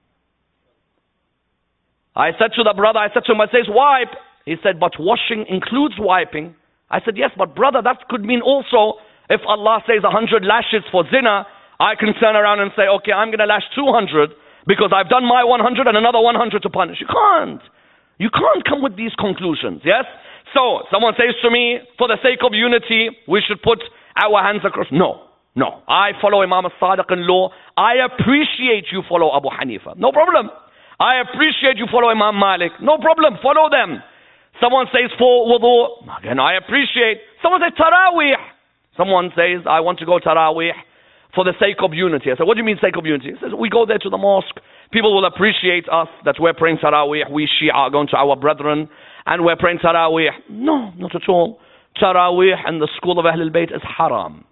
I said to the brother, I said to him, it says wipe. He said, but washing includes wiping. I said, yes, but brother, that could mean also, if Allah says a hundred lashes for zina, I can turn around and say, okay, I'm going to lash two hundred because I've done my one hundred and another one hundred to punish. You can't. You can't come with these conclusions, yes? So, someone says to me, for the sake of unity, we should put our hands across. No, no. I follow Imam al-Sadiq in law. I appreciate you follow Abu Hanifa. No problem. I appreciate you follow Imam Malik. No problem. Follow them. Someone says for wudu. Again, I appreciate. Someone says Taraweeh. Someone says, I want to go Taraweeh for the sake of unity. I said, what do you mean sake of unity? He says, we go there to the mosque. People will appreciate us that we're praying Taraweeh. We Shia are going to our brethren and we're praying Taraweeh. No, not at all. Taraweeh in the school of Ahlul Bayt is haram.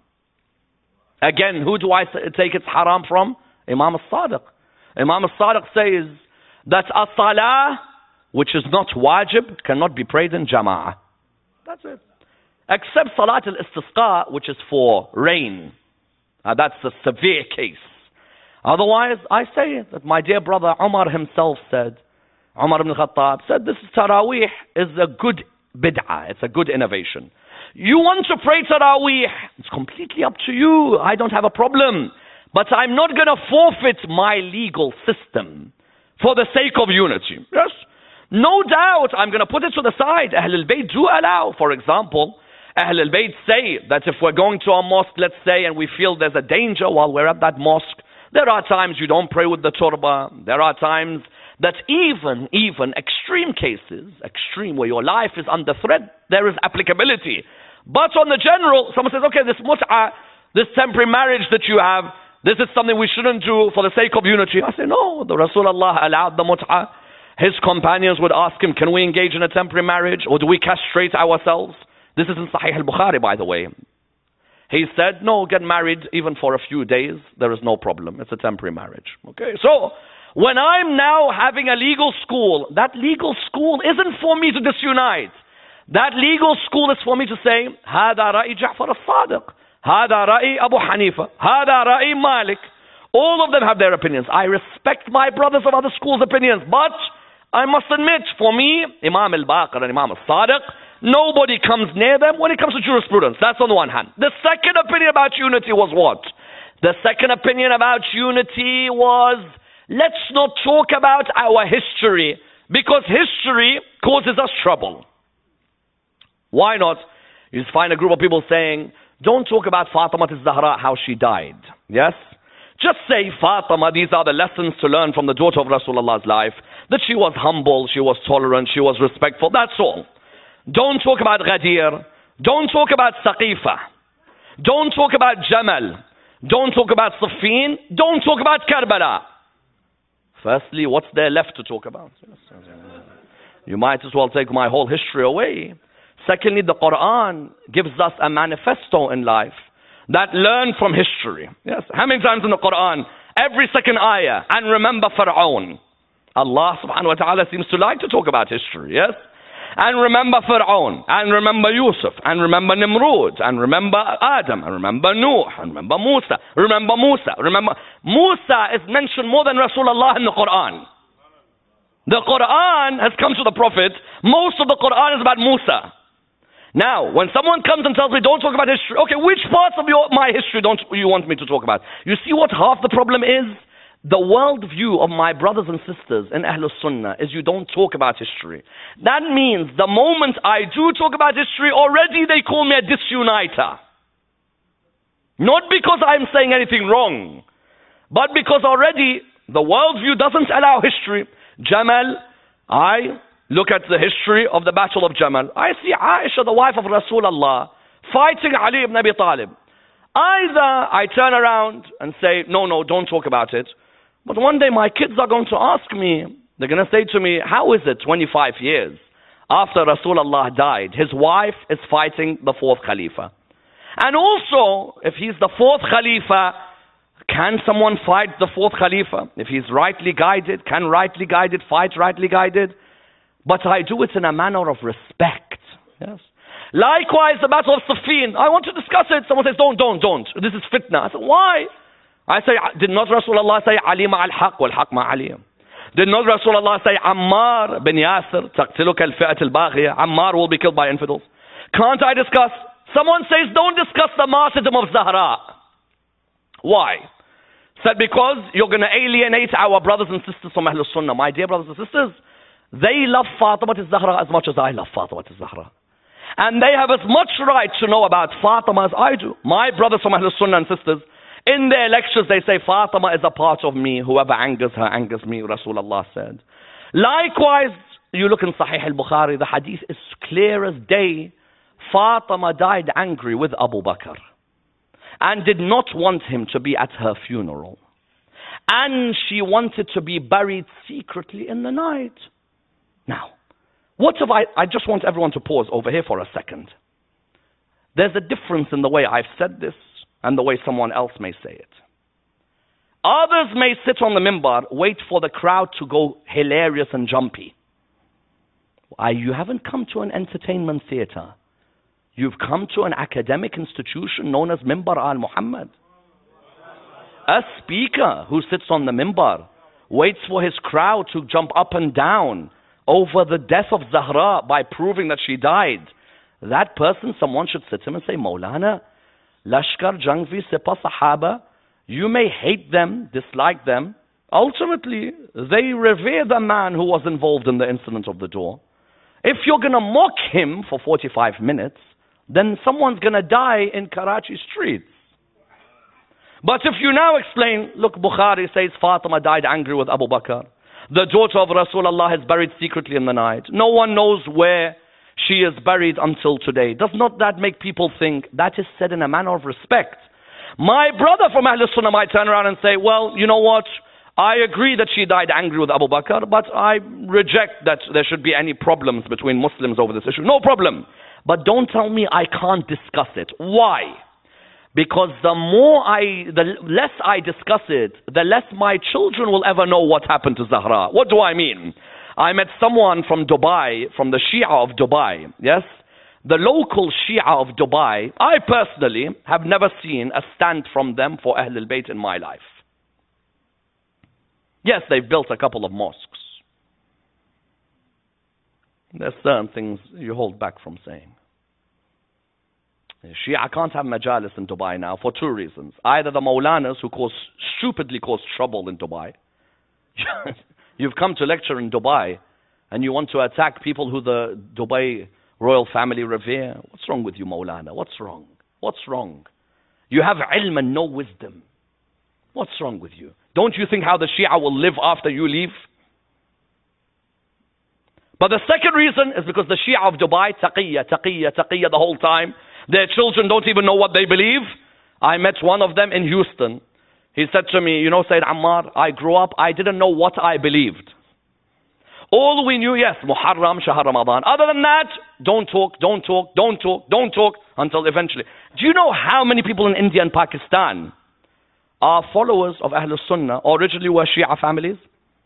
Again, who do I take it's haram from? Imam al-Sadiq. Imam al-Sadiq says that as-salah, which is not wajib, cannot be prayed in jama'ah. That's it. Except salat al-istisqa, which is for rain. Uh, that's a severe case. Otherwise, I say that my dear brother Umar himself said, Umar ibn Khattab said, this Taraweeh is a good bid'ah. It's a good innovation. You want to pray Taraweeh, it's completely up to you. I don't have a problem. But I'm not going to forfeit my legal system for the sake of unity. Yes? No doubt, I'm going to put it to the side. Ahlul Bayt do allow, for example, Ahlul Bayt say that if we're going to a mosque, let's say, and we feel there's a danger while we're at that mosque, there are times you don't pray with the turba. There are times that even, even extreme cases, extreme where your life is under threat, there is applicability. But on the general, someone says, okay, this mut'ah, this temporary marriage that you have, this is something we shouldn't do for the sake of unity. I say, no, the Rasulullah allowed the mut'ah. His companions would ask him, can we engage in a temporary marriage or do we castrate ourselves? This is in Sahih al-Bukhari, by the way. He said, no, get married even for a few days. There is no problem. It's a temporary marriage. Okay, so when I'm now having a legal school, that legal school isn't for me to disunite. That legal school is for me to say, هذا رأي جعفر الصادق, هذا رأي Abu Hanifa, هذا رأي Malik. All of them have their opinions. I respect my brothers of other schools' opinions, but I must admit, for me, Imam al-Baqir and Imam al-Sadiq, nobody comes near them when it comes to jurisprudence. That's on the one hand. The second opinion about unity was what? The second opinion about unity was, let's not talk about our history, because history causes us trouble. Why not? You just find a group of people saying, don't talk about Fatima al-Zahra, how she died. Yes? Just say Fatima, these are the lessons to learn from the daughter of Rasulullah's life, that she was humble, she was tolerant, she was respectful, that's all. Don't talk about Ghadir. Don't talk about Saqifa. Don't talk about Jamal. Don't talk about Siffin. Don't talk about Karbala. Firstly, what's there left to talk about? You might as well take my whole history away. Secondly, the Quran gives us a manifesto in life that learn from history. Yes. How many times in the Quran? Every second ayah. And remember Fir'aun. Allah subhanahu wa ta'ala seems to like to talk about history. Yes. And remember Fir'aun, and remember Yusuf, and remember Nimrod, and remember Adam, and remember Nuh, and remember Musa, remember Musa, remember Musa is mentioned more than Rasulullah in the Quran. The Quran has come to the Prophet. Most of the Quran is about Musa. Now, when someone comes and tells me, don't talk about history, okay, which parts of your, my history don't you want me to talk about? You see what half the problem is? The world view of my brothers and sisters in Ahlul Sunnah is you don't talk about history. That means the moment I do talk about history, already they call me a disuniter. Not because I'm saying anything wrong, but because already the world view doesn't allow history. Jamal, I look at the history of the Battle of Jamal. I see Aisha, the wife of Rasulullah, fighting Ali ibn Abi Talib. Either I turn around and say, no, no, don't talk about it. But one day my kids are going to ask me, they're going to say to me, how is it twenty-five years after Rasulullah died, his wife is fighting the fourth Khalifa? And also, if he's the fourth Khalifa, can someone fight the fourth Khalifa? If he's rightly guided, can rightly guided fight rightly guided? But I do it in a manner of respect. Yes. Likewise, the Battle of Siffin. I want to discuss it. Someone says, don't, don't, don't. This is fitna. I said, why? I say, did not Rasulullah say, Ali ma'al haq wal haq ma'ali? Did not Rasulullah say, Ammar bin Yasir, taqtiluka al-fi'at al-baghiya? Ammar will be killed by infidels. Can't I discuss? Someone says, don't discuss the martyrdom of Zahra. Why? Said, because you're going to alienate our brothers and sisters from Ahlul Sunnah. My dear brothers and sisters, they love Fatima al-Zahra as much as I love Fatima al-Zahra. And they have as much right to know about Fatima as I do. My brothers from Ahlul Sunnah and sisters, in their lectures they say, Fatima is a part of me. Whoever angers her, angers me, Rasulullah said. Likewise, you look in Sahih al-Bukhari, the hadith is clear as day. Fatima died angry with Abu Bakr and did not want him to be at her funeral. And she wanted to be buried secretly in the night. Now, what have I, I just want everyone to pause over here for a second. There's a difference in the way I've said this and the way someone else may say it. Others may sit on the minbar, wait for the crowd to go hilarious and jumpy. I, you haven't come to an entertainment theater. You've come to an academic institution known as Minbar al-Muhammad. A speaker who sits on the minbar waits for his crowd to jump up and down over the death of Zahra by proving that she died. That person, someone should sit him and say, Maulana, Lashkar Jangvi Sipa Sahaba, you may hate them, dislike them. Ultimately, they revere the man who was involved in the incident of the door. If you're going to mock him for forty-five minutes, then someone's going to die in Karachi streets. But if you now explain, look, Bukhari says Fatima died angry with Abu Bakr. The daughter of Rasulullah is buried secretly in the night. No one knows where she is buried until today. Does not that make people think that is said in a manner of respect? My brother from Ahlul Sunnah might turn around and say, well, you know what? I agree that she died angry with Abu Bakr, but I reject that there should be any problems between Muslims over this issue. No problem. But don't tell me I can't discuss it. Why? Because the more I, the less I discuss it, the less my children will ever know what happened to Zahra. What do I mean? I met someone from Dubai, from the Shia of Dubai, yes? The local Shia of Dubai, I personally have never seen a stand from them for Ahlul Bayt in my life. Yes, they've built a couple of mosques. There's certain things you hold back from saying. Shia can't have majalis in Dubai now for two reasons. Either the Maulanas who cause, stupidly cause trouble in Dubai. You've come to lecture in Dubai and you want to attack people who the Dubai royal family revere. What's wrong with you, Maulana? What's wrong? What's wrong? You have ilm and no wisdom. What's wrong with you? Don't you think how the Shia will live after you leave? But the second reason is because the Shia of Dubai, taqiyya, taqiyya, taqiyya the whole time. Their children don't even know what they believe. I met one of them in Houston. He said to me, you know, Sayyid Ammar, I grew up, I didn't know what I believed. All we knew, yes, Muharram, Shahr Ramadan. Other than that, don't talk, don't talk, don't talk, don't talk, until eventually. Do you know how many people in India and Pakistan are followers of Ahlul Sunnah, originally were Shia families?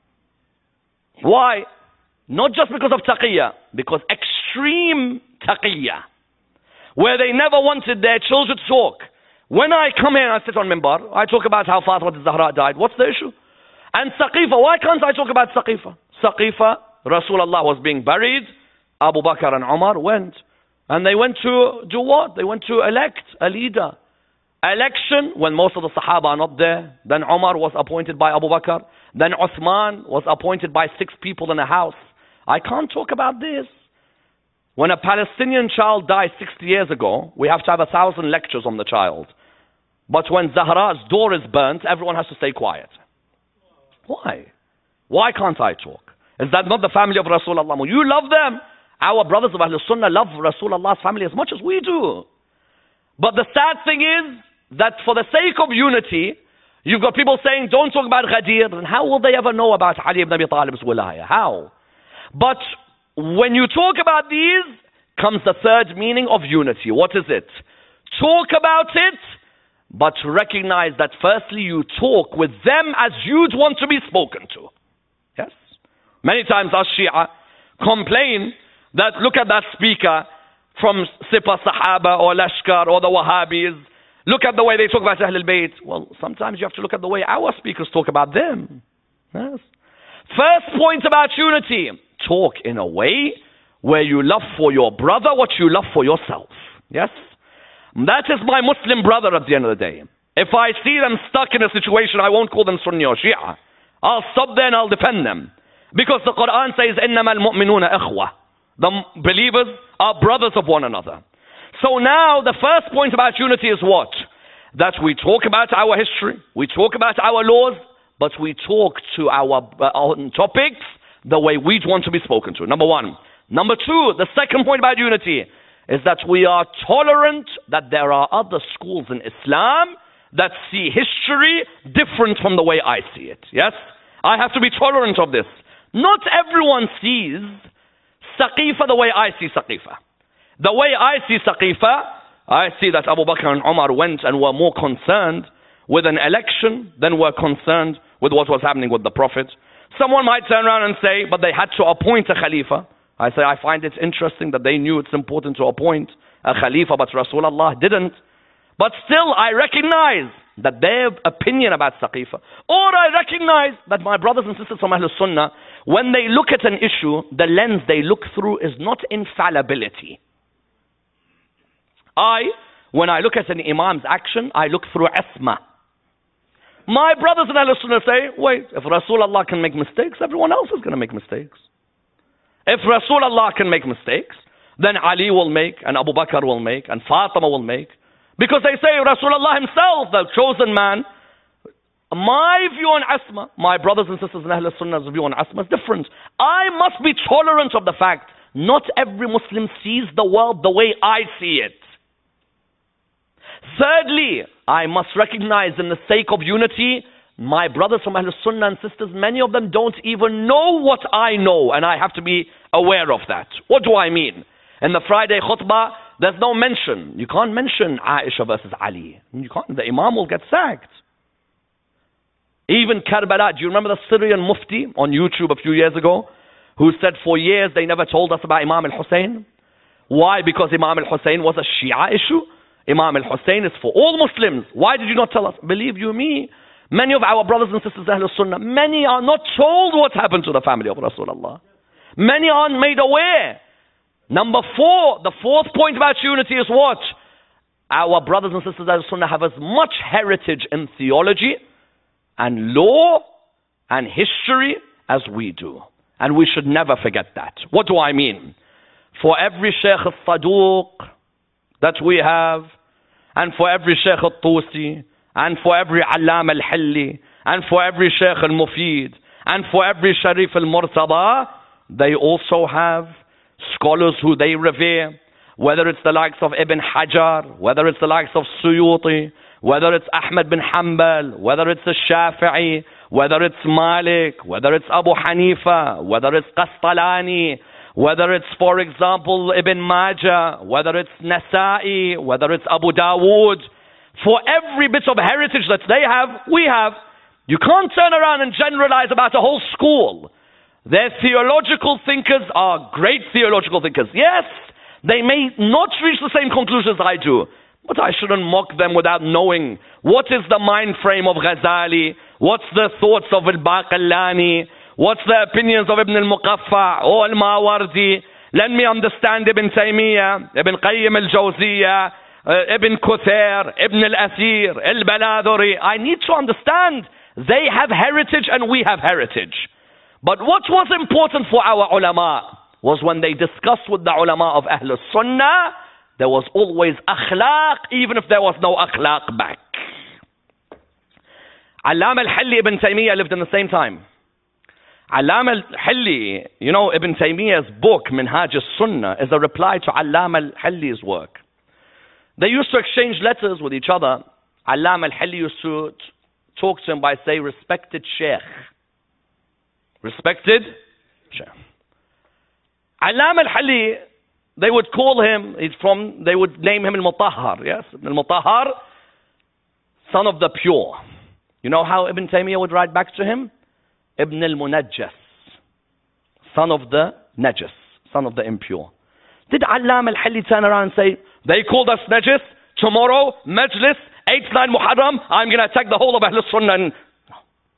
Why? Not just because of taqiyya, because extreme taqiyya, where they never wanted their children to talk. When I come here and I sit on minbar, I talk about how Fatima al-Zahra died. What's the issue? And Saqifa, why can't I talk about Saqifa? Saqifa, Rasulullah was being buried. Abu Bakr and Umar went. And they went to do what? They went to elect a leader. Election, when most of the Sahaba are not there. Then Umar was appointed by Abu Bakr. Then Uthman was appointed by six people in a house. I can't talk about this. When a Palestinian child died sixty years ago, we have to have a thousand lectures on the child. But when Zahra's door is burnt, everyone has to stay quiet. Why? Why can't I talk? Is that not the family of Rasulullah? You love them. Our brothers of Ahlul Sunnah love Rasulullah's family as much as we do. But the sad thing is that for the sake of unity, you've got people saying, don't talk about Ghadir. And how will they ever know about Ali ibn Abi Talib's wilaya? How? But when you talk about these, comes the third meaning of unity. What is it? Talk about it, but recognize that firstly you talk with them as you'd want to be spoken to. Yes? Many times us Shia complain that look at that speaker from Sipa Sahaba or Lashkar or the Wahhabis. Look at the way they talk about Ahlul Bayt. Well, sometimes you have to look at the way our speakers talk about them. Yes. First point about unity. Talk in a way where you love for your brother what you love for yourself. Yes? That is my Muslim brother at the end of the day. If I see them stuck in a situation, I won't call them Sunni or Shia. I'll stop there and I'll defend them. Because the Quran says, إِنَّمَا الْمُؤْمِنُونَ إِخْوَةً. The believers are brothers of one another. So now the first point about unity is what? That we talk about our history, we talk about our laws, but we talk to our own topics the way we want to be spoken to. Number one. Number two, the second point about unity is that we are tolerant that there are other schools in Islam that see history different from the way I see it. Yes? I have to be tolerant of this. Not everyone sees Saqifa the way I see Saqifa. The way I see Saqifa, I see that Abu Bakr and Umar went and were more concerned with an election than were concerned with what was happening with the Prophet. Someone might turn around and say, but they had to appoint a Khalifa. I say, I find it interesting that they knew it's important to appoint a Khalifa, but Rasulullah didn't. But still, I recognize that their opinion about Saqifa, or I recognize that my brothers and sisters from Ahlul Sunnah, when they look at an issue, the lens they look through is not infallibility. I, when I look at an Imam's action, I look through Asma. My brothers in Ahlul Sunnah say, wait, if Rasulullah can make mistakes, everyone else is going to make mistakes. If Rasulullah can make mistakes, then Ali will make, and Abu Bakr will make, and Fatima will make. Because they say Rasulullah himself, the chosen man. My view on Asma, my brothers and sisters in Ahlul Sunnah's view on Asma is different. I must be tolerant of the fact not every Muslim sees the world the way I see it. Thirdly, I must recognize in the sake of unity, my brothers from Ahlul Sunnah and sisters, many of them don't even know what I know, and I have to be aware of that. What do I mean? In the Friday khutbah, there's no mention. You can't mention Aisha versus Ali. You can't. The Imam will get sacked. Even Karbala, do you remember the Syrian Mufti on YouTube a few years ago, who said for years they never told us about Imam al-Hussein? Why? Because Imam al-Hussein was a Shia issue. Imam al-Hussein is for all Muslims. Why did you not tell us? Believe you me, many of our brothers and sisters Ahlul Sunnah, many are not told what happened to the family of Rasulullah. Many aren't made aware. Number four, the fourth point about unity is what? Our brothers and sisters Ahlul Sunnah have as much heritage in theology and law and history as we do. And we should never forget that. What do I mean? For every Shaykh al-Saduq that we have, and for every Shaykh al-Tusi, and for every Allam al-Hilli, and for every Shaykh al-Mufid, and for every Sharif al-Murtada, they also have scholars who they revere, whether it's the likes of Ibn Hajar, whether it's the likes of Suyuti, whether it's Ahmad bin Hanbal, whether it's Shafi'i, whether it's Malik, whether it's Abu Hanifa, whether it's Qastalani, whether it's, for example, Ibn Majah, whether it's Nasa'i, whether it's Abu Dawood. For every bit of heritage that they have, we have. You can't turn around and generalize about a whole school. Their theological thinkers are great theological thinkers. Yes, they may not reach the same conclusions I do, but I shouldn't mock them without knowing what is the mind frame of Ghazali, what's the thoughts of Al-Baqillani, What's the opinions of Ibn al-Muqaffa or al-Mawardi? Let me understand Ibn Taymiyyah, Ibn Qayyim al-Jawziyah, uh, Ibn Kuthair, Ibn al-Athir, al-Baladhuri. I need to understand. They have heritage and we have heritage. But what was important for our ulama was when they discussed with the ulama of Ahlul Sunnah, there was always akhlaq, even if there was no akhlaq back. Allama al-Hilli Ibn Taymiyyah lived in the same time. Allama al-Hilli, you know, Ibn Taymiyyah's book, Minhaj al-Sunnah, is a reply to Allama al-Hilli's work. They used to exchange letters with each other. Allama al-Hilli used to talk to him by saying, respected Sheikh. Respected Sheikh. Allama al-Hilli, they would call him, he's from, they would name him al-Mutahhar, yes? Al-Mutahhar, son of the pure. You know how Ibn Taymiyyah would write back to him? Ibn al-Munajjas, son of the Najjas, son of the impure. Did Allama al-Hilli turn around and say, they called us Najjas, tomorrow, Majlis, eighth nine Muharram, I'm going to attack the whole of Ahlul Sunnah? And... No.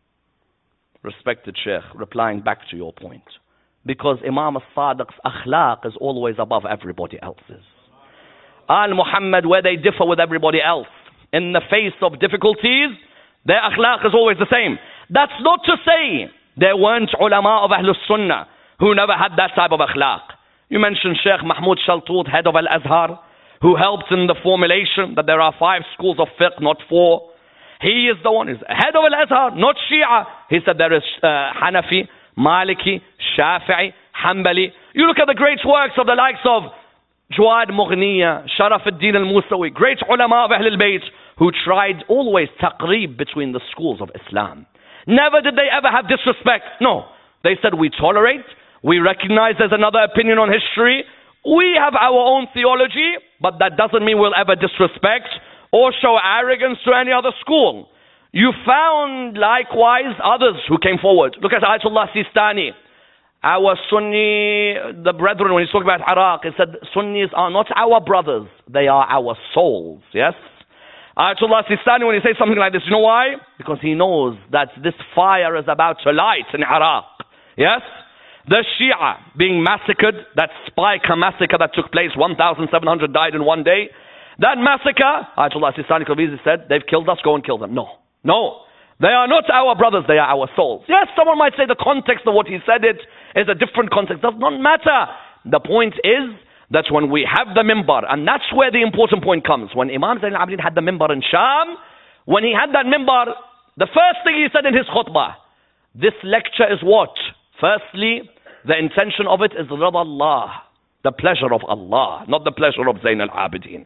Respected Sheikh, replying back to your point. Because Imam al-Sadiq's akhlaq is always above everybody else's. Al-Muhammad, where they differ with everybody else, in the face of difficulties, their akhlaq is always the same. That's not to say there weren't ulama of Ahlul Sunnah who never had that type of akhlaq. You mentioned Sheikh Mahmoud Shaltut, head of Al-Azhar, who helped in the formulation that there are five schools of fiqh, not four. He is the one who's head of Al-Azhar, not Shia. He said there is uh, Hanafi, Maliki, Shafi'i, Hanbali. You look at the great works of the likes of Jawad Mughniya, Sharaf ad-Din al-Musawi, great ulama of Ahlul Bayt, who tried always taqreeb between the schools of Islam. Never did they ever have disrespect. No. They said we tolerate, we recognize there's another opinion on history, we have our own theology, but that doesn't mean we'll ever disrespect or show arrogance to any other school. You found likewise others who came forward. Look at Ayatollah Sistani, our Sunni, the brethren, when he's talking about Iraq, he said Sunnis are not our brothers, they are our souls. Yes? Ayatollah Sistani, when he says something like this, you know why? Because he knows that this fire is about to light in Iraq. Yes? The Shia being massacred, that Spike massacre that took place, one thousand seven hundred died in one day. That massacre, Ayatollah Sistani Khavizi said, they've killed us, go and kill them. No. No. They are not our brothers, they are our souls. Yes, someone might say the context of what he said it is a different context. Does not matter. The point is, that when we have the mimbar, and that's where the important point comes. When Imam Zayn al-Abidin had the mimbar in Sham, when he had that mimbar, the first thing he said in his khutbah, this lecture is what? Firstly, the intention of it is Rida Allah, the pleasure of Allah, not the pleasure of Zayn al-Abidin.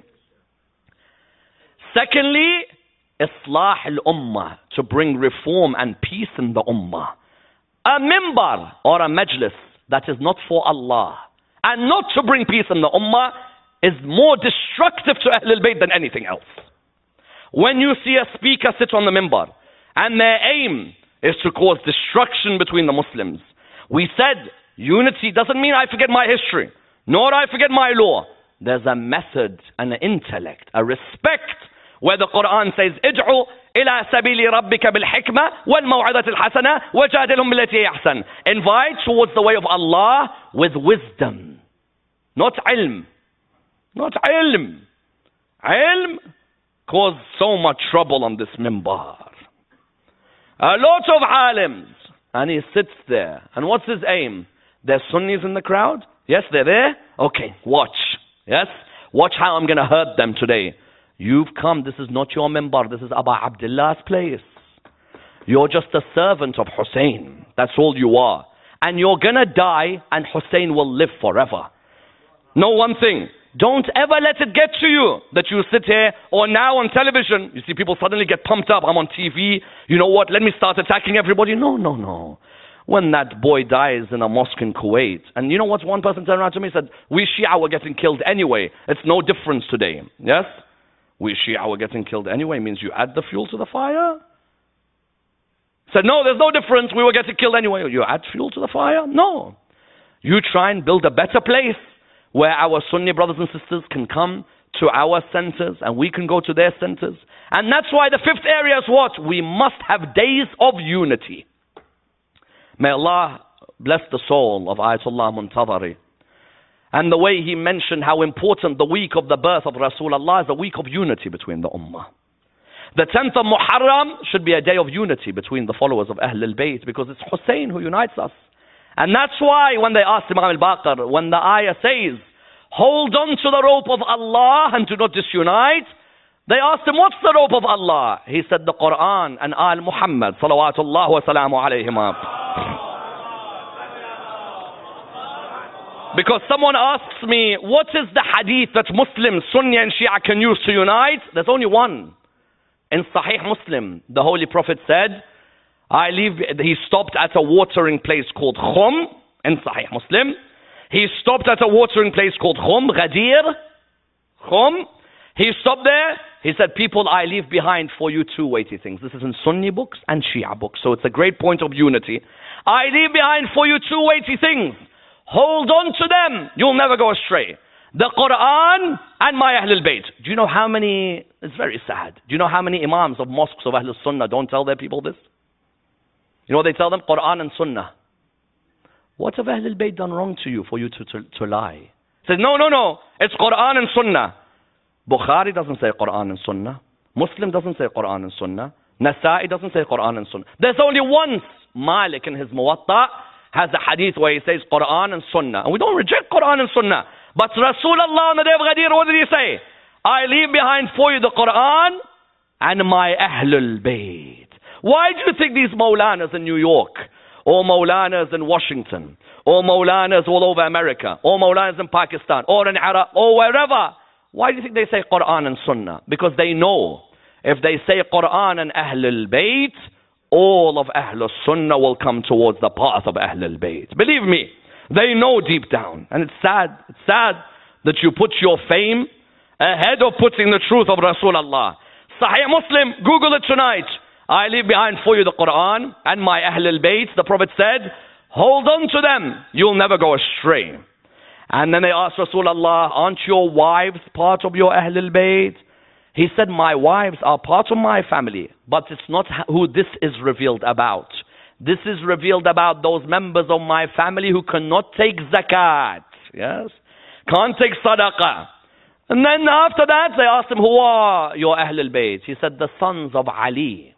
Secondly, Islah al-Ummah, to bring reform and peace in the Ummah. A mimbar or a majlis that is not for Allah, and not to bring peace in the Ummah, is more destructive to Ahlul Bayt than anything else. When you see a speaker sit on the mimbar, and their aim is to cause destruction between the Muslims, we said, unity doesn't mean I forget my history, nor I forget my law. There's a method, an intellect, a respect, where the Quran says, Id'u ila sabili rabbika bil hikmah wal maw'izati al hasana wajadilhum billati ahsan. Invite towards the way of Allah with wisdom, not ilm. Not ilm. Ilm caused so much trouble on this mimbar. A lot of alims, and he sits there. And what's his aim? There's Sunnis in the crowd? Yes, they're there? Okay, watch. Yes? Watch how I'm going to hurt them today. You've come, this is not your mimbar, this is Abu Abdullah's place. You're just a servant of Hussein. That's all you are. And you're going to die, and Hussein will live forever. Know one thing. Don't ever let it get to you that you sit here, or now on television, you see people suddenly get pumped up. I'm on T V. You know what? Let me start attacking everybody. No, no, no. When that boy dies in a mosque in Kuwait, and you know what? One person turned around to me and said, we Shia were getting killed anyway. It's no difference today. Yes? We Shia were getting killed anyway means you add the fuel to the fire? Said, no, there's no difference. We were getting killed anyway. You add fuel to the fire? No. You try and build a better place where our Sunni brothers and sisters can come to our centers and we can go to their centers. And that's why the fifth area is what? We must have days of unity. May Allah bless the soul of Ayatollah Muntadhari. And the way he mentioned how important the week of the birth of Rasulullah is a week of unity between the Ummah. The tenth of Muharram should be a day of unity between the followers of Ahlul Bayt, because it's Hussein who unites us. And that's why when they asked Imam al-Baqir, when the ayah says, hold on to the rope of Allah and do not disunite, they asked him, what's the rope of Allah? He said, the Quran and Al Muhammad, salawatullah wa salamu alayhima. Because someone asks me, what is the hadith that Muslims, Sunni and Shia can use to unite? There's only one. In Sahih Muslim, the Holy Prophet said, I leave, he stopped at a watering place called Khum, in Sahih Muslim. He stopped at a watering place called Khum, Ghadir, Khum. He stopped there. He said, people, I leave behind for you two weighty things. This is in Sunni books and Shia books, so it's a great point of unity. I leave behind for you two weighty things. Hold on to them. You'll never go astray. The Quran and my Ahlul Bayt. Do you know how many, it's very sad. Do you know how many imams of mosques of Ahlul Sunnah don't tell their people this? You know what they tell them? Quran and Sunnah. What have Ahlul Bayt done wrong to you for you to, to, to lie? He says, no, no, no. It's Quran and Sunnah. Bukhari doesn't say Quran and Sunnah. Muslim doesn't say Quran and Sunnah. Nasa'i doesn't say Quran and Sunnah. There's only once Malik in his Muwatta has a hadith where he says Quran and Sunnah. And we don't reject Quran and Sunnah. But Rasulullah on the day of Ghadir, what did he say? I leave behind for you the Quran and my Ahlul Bayt. Why do you think these Maulanas in New York, or Maulanas in Washington, or Maulanas all over America, or Maulanas in Pakistan, or in Iraq, or wherever, why do you think they say Quran and Sunnah? Because they know if they say Quran and Ahlul Bayt, all of Ahlul Sunnah will come towards the path of Ahlul Bayt. Believe me, they know deep down. And it's sad, it's sad that you put your fame ahead of putting the truth of Rasulullah. Sahih Muslim, Google it tonight. I leave behind for you the Quran and my Ahlul Bayt. The Prophet said, hold on to them, you'll never go astray. And then they asked Rasulullah, aren't your wives part of your Ahlul Bayt? He said, my wives are part of my family, but it's not who this is revealed about. This is revealed about those members of my family who cannot take zakat. Yes? Can't take sadaqah. And then after that, they asked him, who are your Ahlul Bayt? He said, the sons of Ali.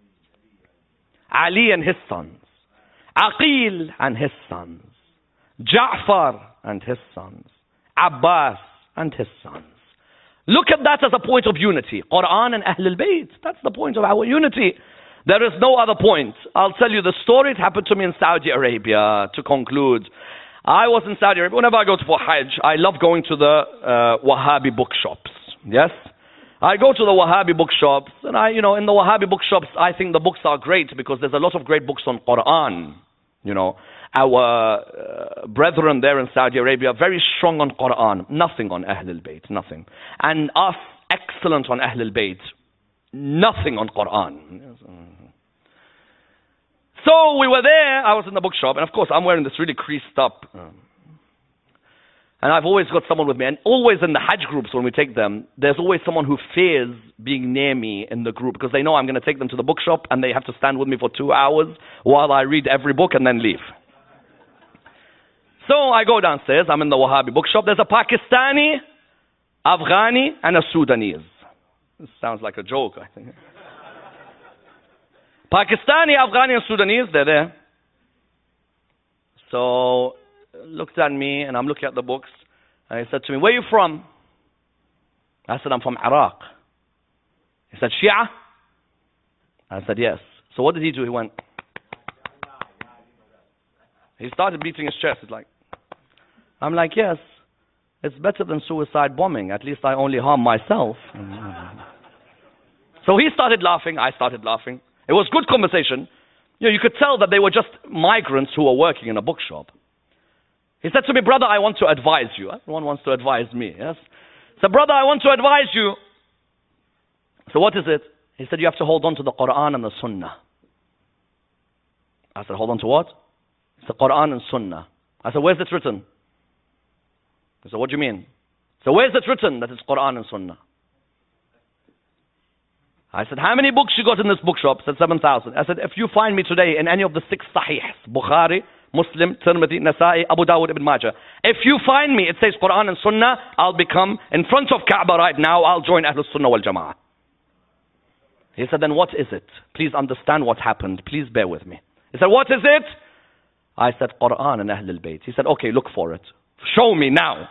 Ali and his sons. Aqil and his sons. Ja'far and his sons. Abbas and his sons. Look at that as a point of unity. Quran and Ahlul Bayt. That's the point of our unity. There is no other point. I'll tell you the story. It happened to me in Saudi Arabia. To conclude, I was in Saudi Arabia. Whenever I go for Hajj, I love going to the uh, Wahhabi bookshops. Yes? I go to the Wahhabi bookshops, and I, you know, in the Wahhabi bookshops, I think the books are great because there's a lot of great books on Quran. You know, our uh, brethren there in Saudi Arabia, very strong on Quran, nothing on Ahlul Bayt, nothing. And us, excellent on Ahlul Bayt, nothing on Quran. So we were there, I was in the bookshop, and of course I'm wearing this really creased up. Um, and I've always got someone with me, and always in the Hajj groups when we take them, there's always someone who fears being near me in the group, because they know I'm going to take them to the bookshop, and they have to stand with me for two hours while I read every book and then leave. So I go downstairs, I'm in the Wahhabi bookshop, there's a Pakistani, Afghani, and a Sudanese. This sounds like a joke, I think. Pakistani, Afghani, and Sudanese, they're there. So, looked at me, and I'm looking at the books, and he said to me, where are you from? I said, I'm from Iraq. He said, Shia? I said, yes. So what did he do? He went, he started beating his chest. He's like, I'm like, yes, it's better than suicide bombing. At least I only harm myself. So he started laughing, I started laughing. It was good conversation. You know, you could tell that they were just migrants who were working in a bookshop. He said to me, brother, I want to advise you. Everyone wants to advise me, yes? He said, brother, I want to advise you. So what is it? He said, you have to hold on to the Quran and the Sunnah. I said, hold on to what? He said, Quran and Sunnah. I said, where's it written? He said, what do you mean? So where's it written that it's Quran and Sunnah? I said, how many books you got in this bookshop? He said, seven thousand. I said, if you find me today in any of the six Sahihs, Bukhari, Muslim, Tirmidhi, Nasa'i, Abu Dawud, Ibn Majah, if you find me, it says Quran and Sunnah, I'll become, in front of Kaaba right now, I'll join Ahlul Sunnah wal Jama'ah. He said, then what is it? Please understand what happened. Please bear with me. He said, what is it? I said, Quran and Ahlul Bayt. He said, okay, look for it. Show me now.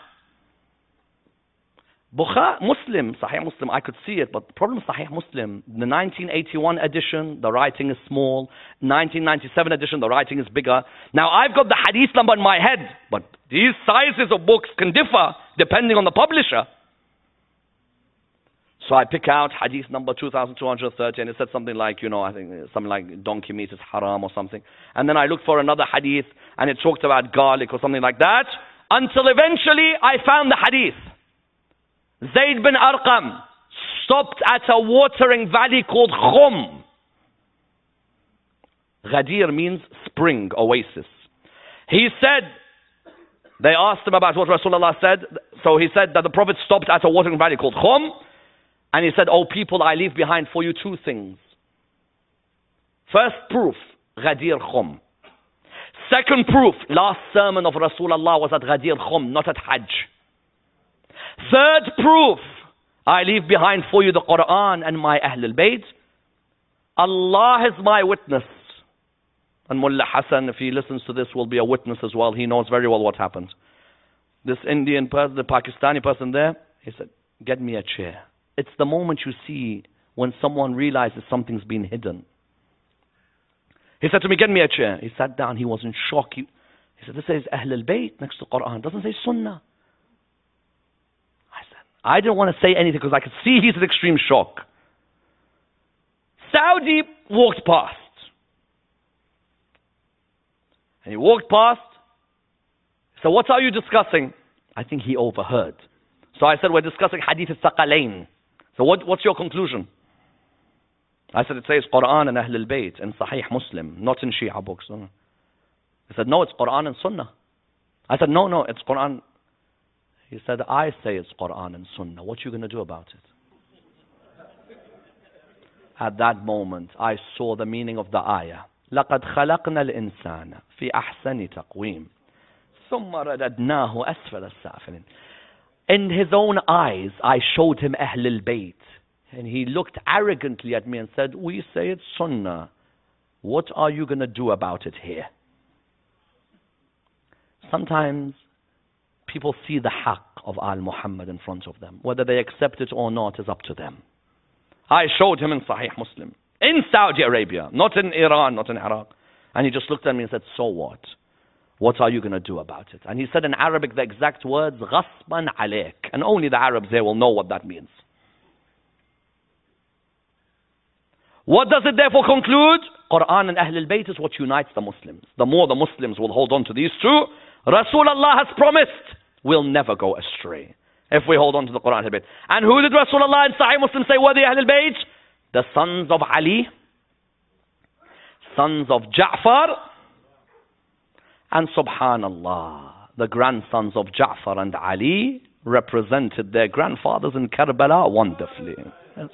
Bukhari, Muslim, Sahih Muslim, I could see it, but the problem is Sahih Muslim, the nineteen eighty-one edition, the writing is small. nineteen ninety-seven edition, the writing is bigger. Now I've got the hadith number in my head, but these sizes of books can differ depending on the publisher. So I pick out hadith number two thousand two hundred thirty, and it said something like, you know, I think something like donkey meat is haram or something. And then I looked for another hadith, and it talked about garlic or something like that, until eventually I found the hadith. Zayd bin Arqam stopped at a watering valley called Khum. Ghadir means spring, oasis. He said, they asked him about what Rasulullah said, so he said that the Prophet stopped at a watering valley called Khum, and he said, oh people, I leave behind for you two things. First proof, Ghadir Khum. Second proof, last sermon of Rasulullah was at Ghadir Khum, not at Hajj. Third proof, I leave behind for you the Quran and my Ahlul Bayt. Allah is my witness. And Mullah Hassan, if he listens to this, will be a witness as well. He knows very well what happened. This Indian person, the Pakistani person there, he said, get me a chair. It's the moment you see when someone realizes something's been hidden. He said to me, get me a chair. He sat down, he was in shock. He, he said, this says Ahlul Bayt next to Quran. It doesn't say Sunnah. I didn't want to say anything because I could see he's in extreme shock. Saudi walked past. And he walked past. So what are you discussing? I think he overheard. So I said, we're discussing Hadith al-Thaqalain. So what, what's your conclusion? I said, it says Quran and Ahlul Bayt in Sahih Muslim, not in Shia books. He said, no, it's Quran and Sunnah. I said, no, no, it's Quran. He said, I say it's Quran and Sunnah. What are you going to do about it? At that moment, I saw the meaning of the ayah. لَقَدْ خَلَقْنَا الْإِنسَانَ فِي أَحْسَنِ تَقْوِيمٍ ثُمَّ رَدَدْنَاهُ أَسْفَلَ السَّافِلِينَ. In his own eyes, I showed him Ahlul Bayt. And he looked arrogantly at me and said, we say it's Sunnah. What are you going to do about it here? Sometimes people see the haqq of Al-Muhammad in front of them. Whether they accept it or not is up to them. I showed him in Sahih Muslim. In Saudi Arabia. Not in Iran, not in Iraq. And he just looked at me and said, so what? What are you going to do about it? And he said in Arabic the exact words, غَصْبًا عَلَيْكَ. And only the Arabs there will know what that means. What does it therefore conclude? Quran and Ahlul Bayt is what unites the Muslims. The more the Muslims will hold on to these two, Rasulullah has promised we'll never go astray if we hold on to the Quran and Ahlul Bayt. And who did Rasulullah in Sahih Muslim say were the Ahlul Bayt? The sons of Ali, sons of Ja'far, and subhanallah, the grandsons of Ja'far and Ali represented their grandfathers in Karbala wonderfully. Yes.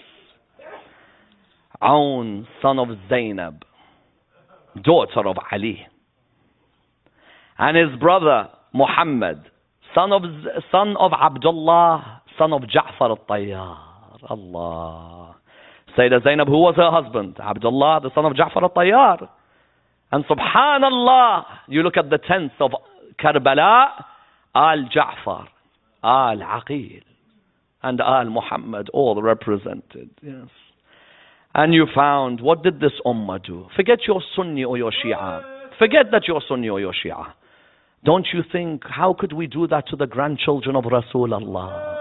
Aoun, son of Zainab, daughter of Ali. And his brother Muhammad, son of son of Abdullah, son of Ja'far al-Tayyar. Allah. Sayyidah Zainab, who was her husband? Abdullah, the son of Ja'far al-Tayyar. And subhanallah, you look at the tents of Karbala, Al-Ja'far, Al-Aqil, and Al-Muhammad, all represented. Yes. And you found, what did this ummah do? Forget your Sunni or your Shia. Forget that you're Sunni or you're Shia. Don't you think, how could we do that to the grandchildren of Rasulullah?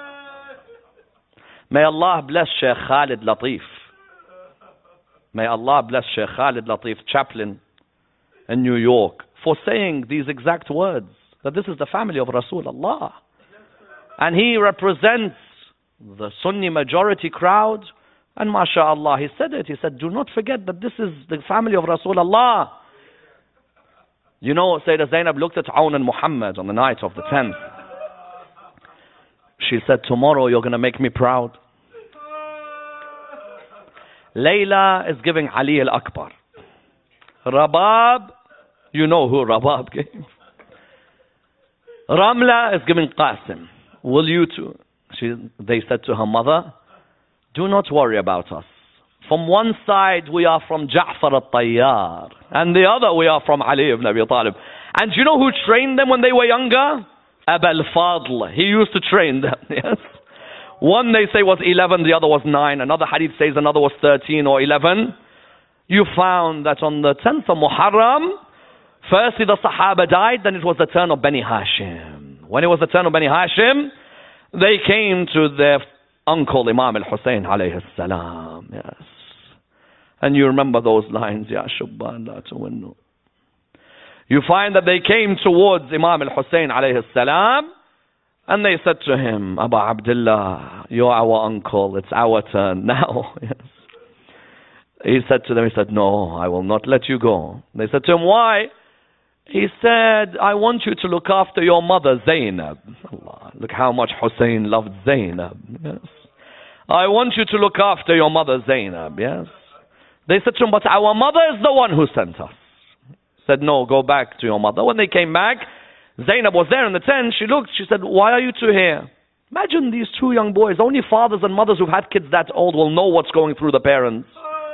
May Allah bless Sheikh Khalid Latif. May Allah bless Sheikh Khalid Latif, chaplain in New York, for saying these exact words, that this is the family of Rasulullah. And he represents the Sunni majority crowd. And mashallah, he said it. He said, do not forget that this is the family of Rasulullah. You know, Sayyidah Zainab looked at Aoun and Muhammad on the night of the tenth. She said, tomorrow you're going to make me proud. Layla is giving Ali al-Akbar. Rabab, you know who Rabab gave. Ramla is giving Qasim. Will you two? She, they said to her mother, do not worry about us. From one side we are from Ja'far al-Tayyar, and the other we are from Ali ibn Abi Talib. And do you know who trained them when they were younger? Aba al-Fadl. He used to train them. Yes. One they say was eleven, the other was nine. Another hadith says another was thirteen or eleven. You found that on the tenth of Muharram, firstly the Sahaba died, then it was the turn of Bani Hashim. When it was the turn of Bani Hashim, they came to their uncle Imam al-Hussein alayhi salam. Yes. And you remember those lines, Ya Shubban la tuwinnu. You find that they came towards Imam al-Hussein alayhi salam, and they said to him, Abu Abdullah, you're our uncle, it's our turn now. Yes. He said to them, he said, no, I will not let you go. They said to him, why? He said, I want you to look after your mother Zainab. Allah, look how much Hussein loved Zainab. Yes. I want you to look after your mother Zainab. Yes. They said to him, but our mother is the one who sent us. He said, no, go back to your mother. When they came back, Zainab was there in the tent. She looked, she said, why are you two here? Imagine these two young boys. Only fathers and mothers who've had kids that old will know what's going through the parents.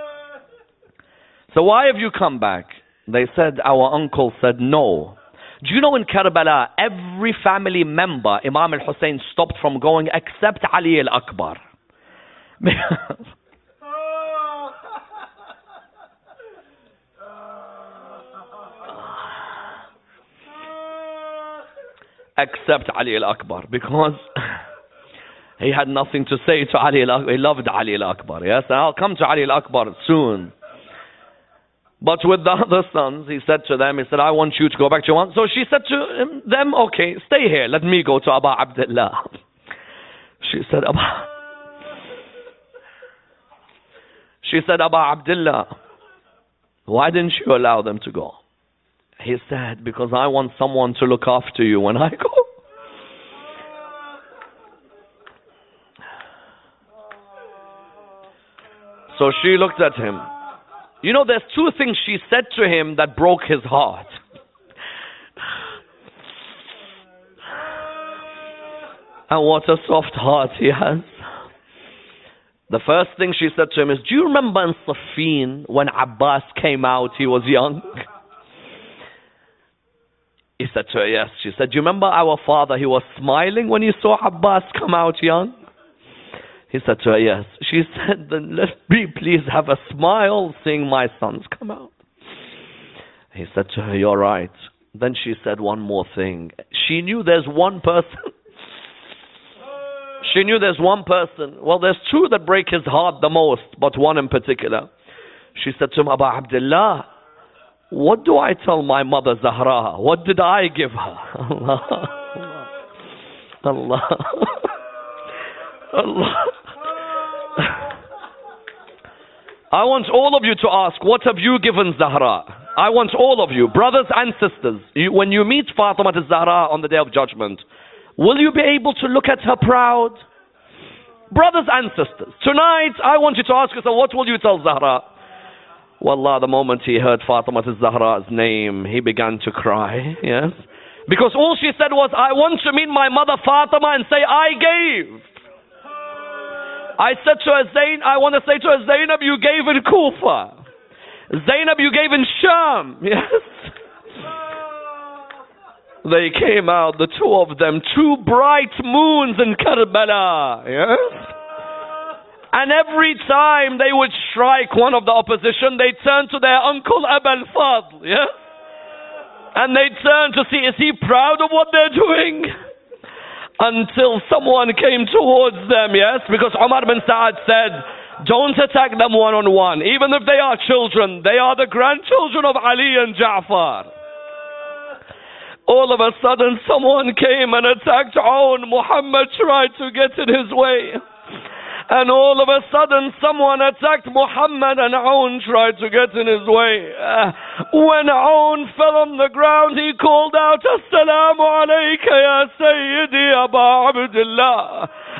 So why have you come back? They said, our uncle said no. Do you know in Karbala, every family member, Imam al-Hussein stopped from going except Ali al-Akbar. Except Ali al-Akbar, because he had nothing to say to Ali al-Akbar. He loved Ali al-Akbar, yes? And I'll come to Ali al-Akbar soon. But with the other sons, he said to them, he said, I want you to go back to your mom. So she said to him, them, okay, stay here. Let me go to Abu Abdullah. She said, Abu... She said, Abu Abdullah, why didn't you allow them to go? He said, because I want someone to look after you when I go. So she looked at him. You know, there's two things she said to him that broke his heart. And what a soft heart he has. The first thing she said to him is, do you remember in Siffin when Abbas came out, he was young? He said to her, yes. She said, do you remember our father, he was smiling when he saw Abbas come out young? He said to her, yes. She said, then let me please have a smile seeing my sons come out. He said to her, you're right. Then she said one more thing. She knew there's one person. She knew there's one person. Well, there's two that break his heart the most, but one in particular. She said to him, Abu Abdullah, what do I tell my mother Zahra? What did I give her? Allah. Allah. Allah. I want all of you to ask, what have you given Zahra? I want all of you, brothers and sisters, you, when you meet Fatima al-Zahra on the Day of Judgment, will you be able to look at her proud? Brothers and sisters, tonight I want you to ask yourself, what will you tell Zahra? Wallah, the moment he heard Fatima al-Zahra's name, he began to cry, yes? Because all she said was, I want to meet my mother Fatima and say, I gave. I said to her, Zain, I want to say to her, Zainab, you gave in Kufa. Zainab, you gave in Sham. Yes. They came out, the two of them, two bright moons in Karbala. Yes. And every time they would strike one of the opposition, they turned to their uncle Abu al-Fadl. Yes. And they turned to see, is he proud of what they're doing? Until someone came towards them, yes? Because Umar bin Sa'ad said, don't attack them one-on-one. Even if they are children, they are the grandchildren of Ali and Ja'far. All of a sudden, someone came and attacked Aoun. Muhammad tried to get in his way. And all of a sudden, someone attacked Muhammad and Aoun tried to get in his way. Uh, when Aoun fell on the ground, he called out, Assalamu alayka ya Sayyidi Aba Abdullah.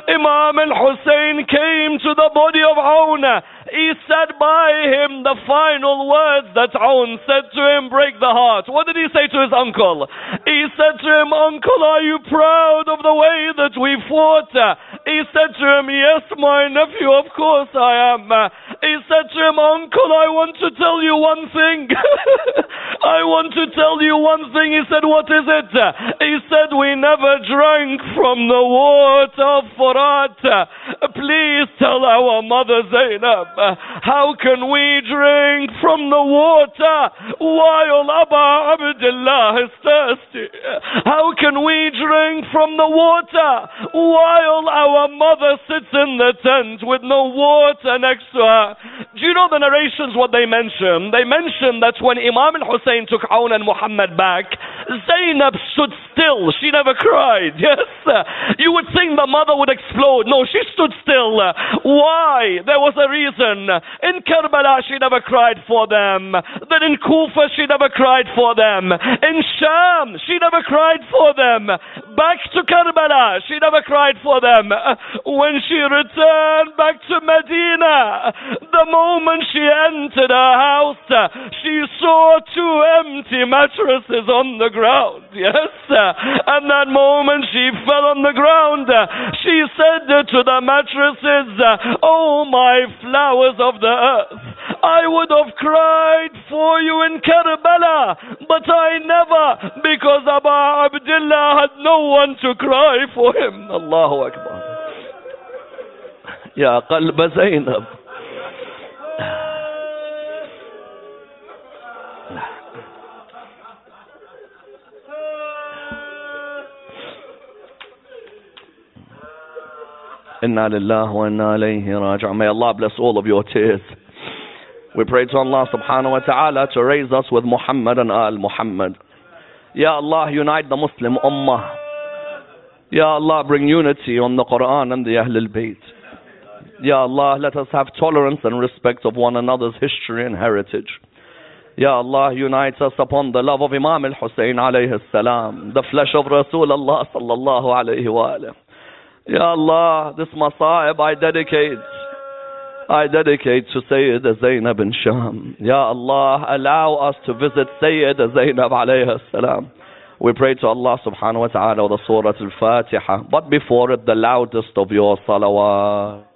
Imam al-Hussein came to the body of Aoun. He said by him the final words that Aoun said to him break the heart. What did he say to his uncle? He said to him, uncle, are you proud of the way that we fought? He said to him, yes, my nephew, of course I am. He said to him, uncle, I want to tell you one thing. I want to tell you one thing. He said, what is it? He said, we never drank from the water of Furat. Please tell our mother Zainab, how can we drink from the water while Aba Abdullah is thirsty? How can we drink from the water while our mother sits in the tent with no water next to her? Do you know the narrations, what they mention? They mention that when Imam al-Hussein took Aoun and Muhammad back, Zainab stood still. She never cried. Yes. You would think the mother would explode. No, she stood still. Why? There was a reason. In Karbala, she never cried for them. Then in Kufa, she never cried for them. In Sham, she never cried for them. Back to Karbala, she never cried for them. When she returned back to Medina, the moment she entered her house, she saw two empty mattresses on the ground. Yes. And that moment she fell on the ground. She said to the mattresses, oh my flowers of the earth, I would have cried for you in Karbala, but I never, because Aba Abdullah had no one to cry for him. Allahu Akbar. Ya qalb Zainab. Inna lillahi wa inna ilayhi raji'un. May Allah bless all of your tears. We pray to Allah subhanahu wa ta'ala to raise us with Muhammad and Al Muhammad. Ya Allah, unite the Muslim Ummah. Ya Allah, bring unity on the Quran and the Ahlul Bayt. Ya Allah, let us have tolerance and respect of one another's history and heritage. Ya Allah, unite us upon the love of Imam al-Hussein alayhi salam, the flesh of Rasulullah sallallahu alayhi wa alayhi. Ya Allah, this masa'ib I dedicate, I dedicate to Sayyida Zainab bin Sham. Ya Allah, allow us to visit Sayyida Zainab alayhi salam. We pray to Allah subhanahu wa ta'ala with the Surah Al-Fatiha, but before it the loudest of your salawat.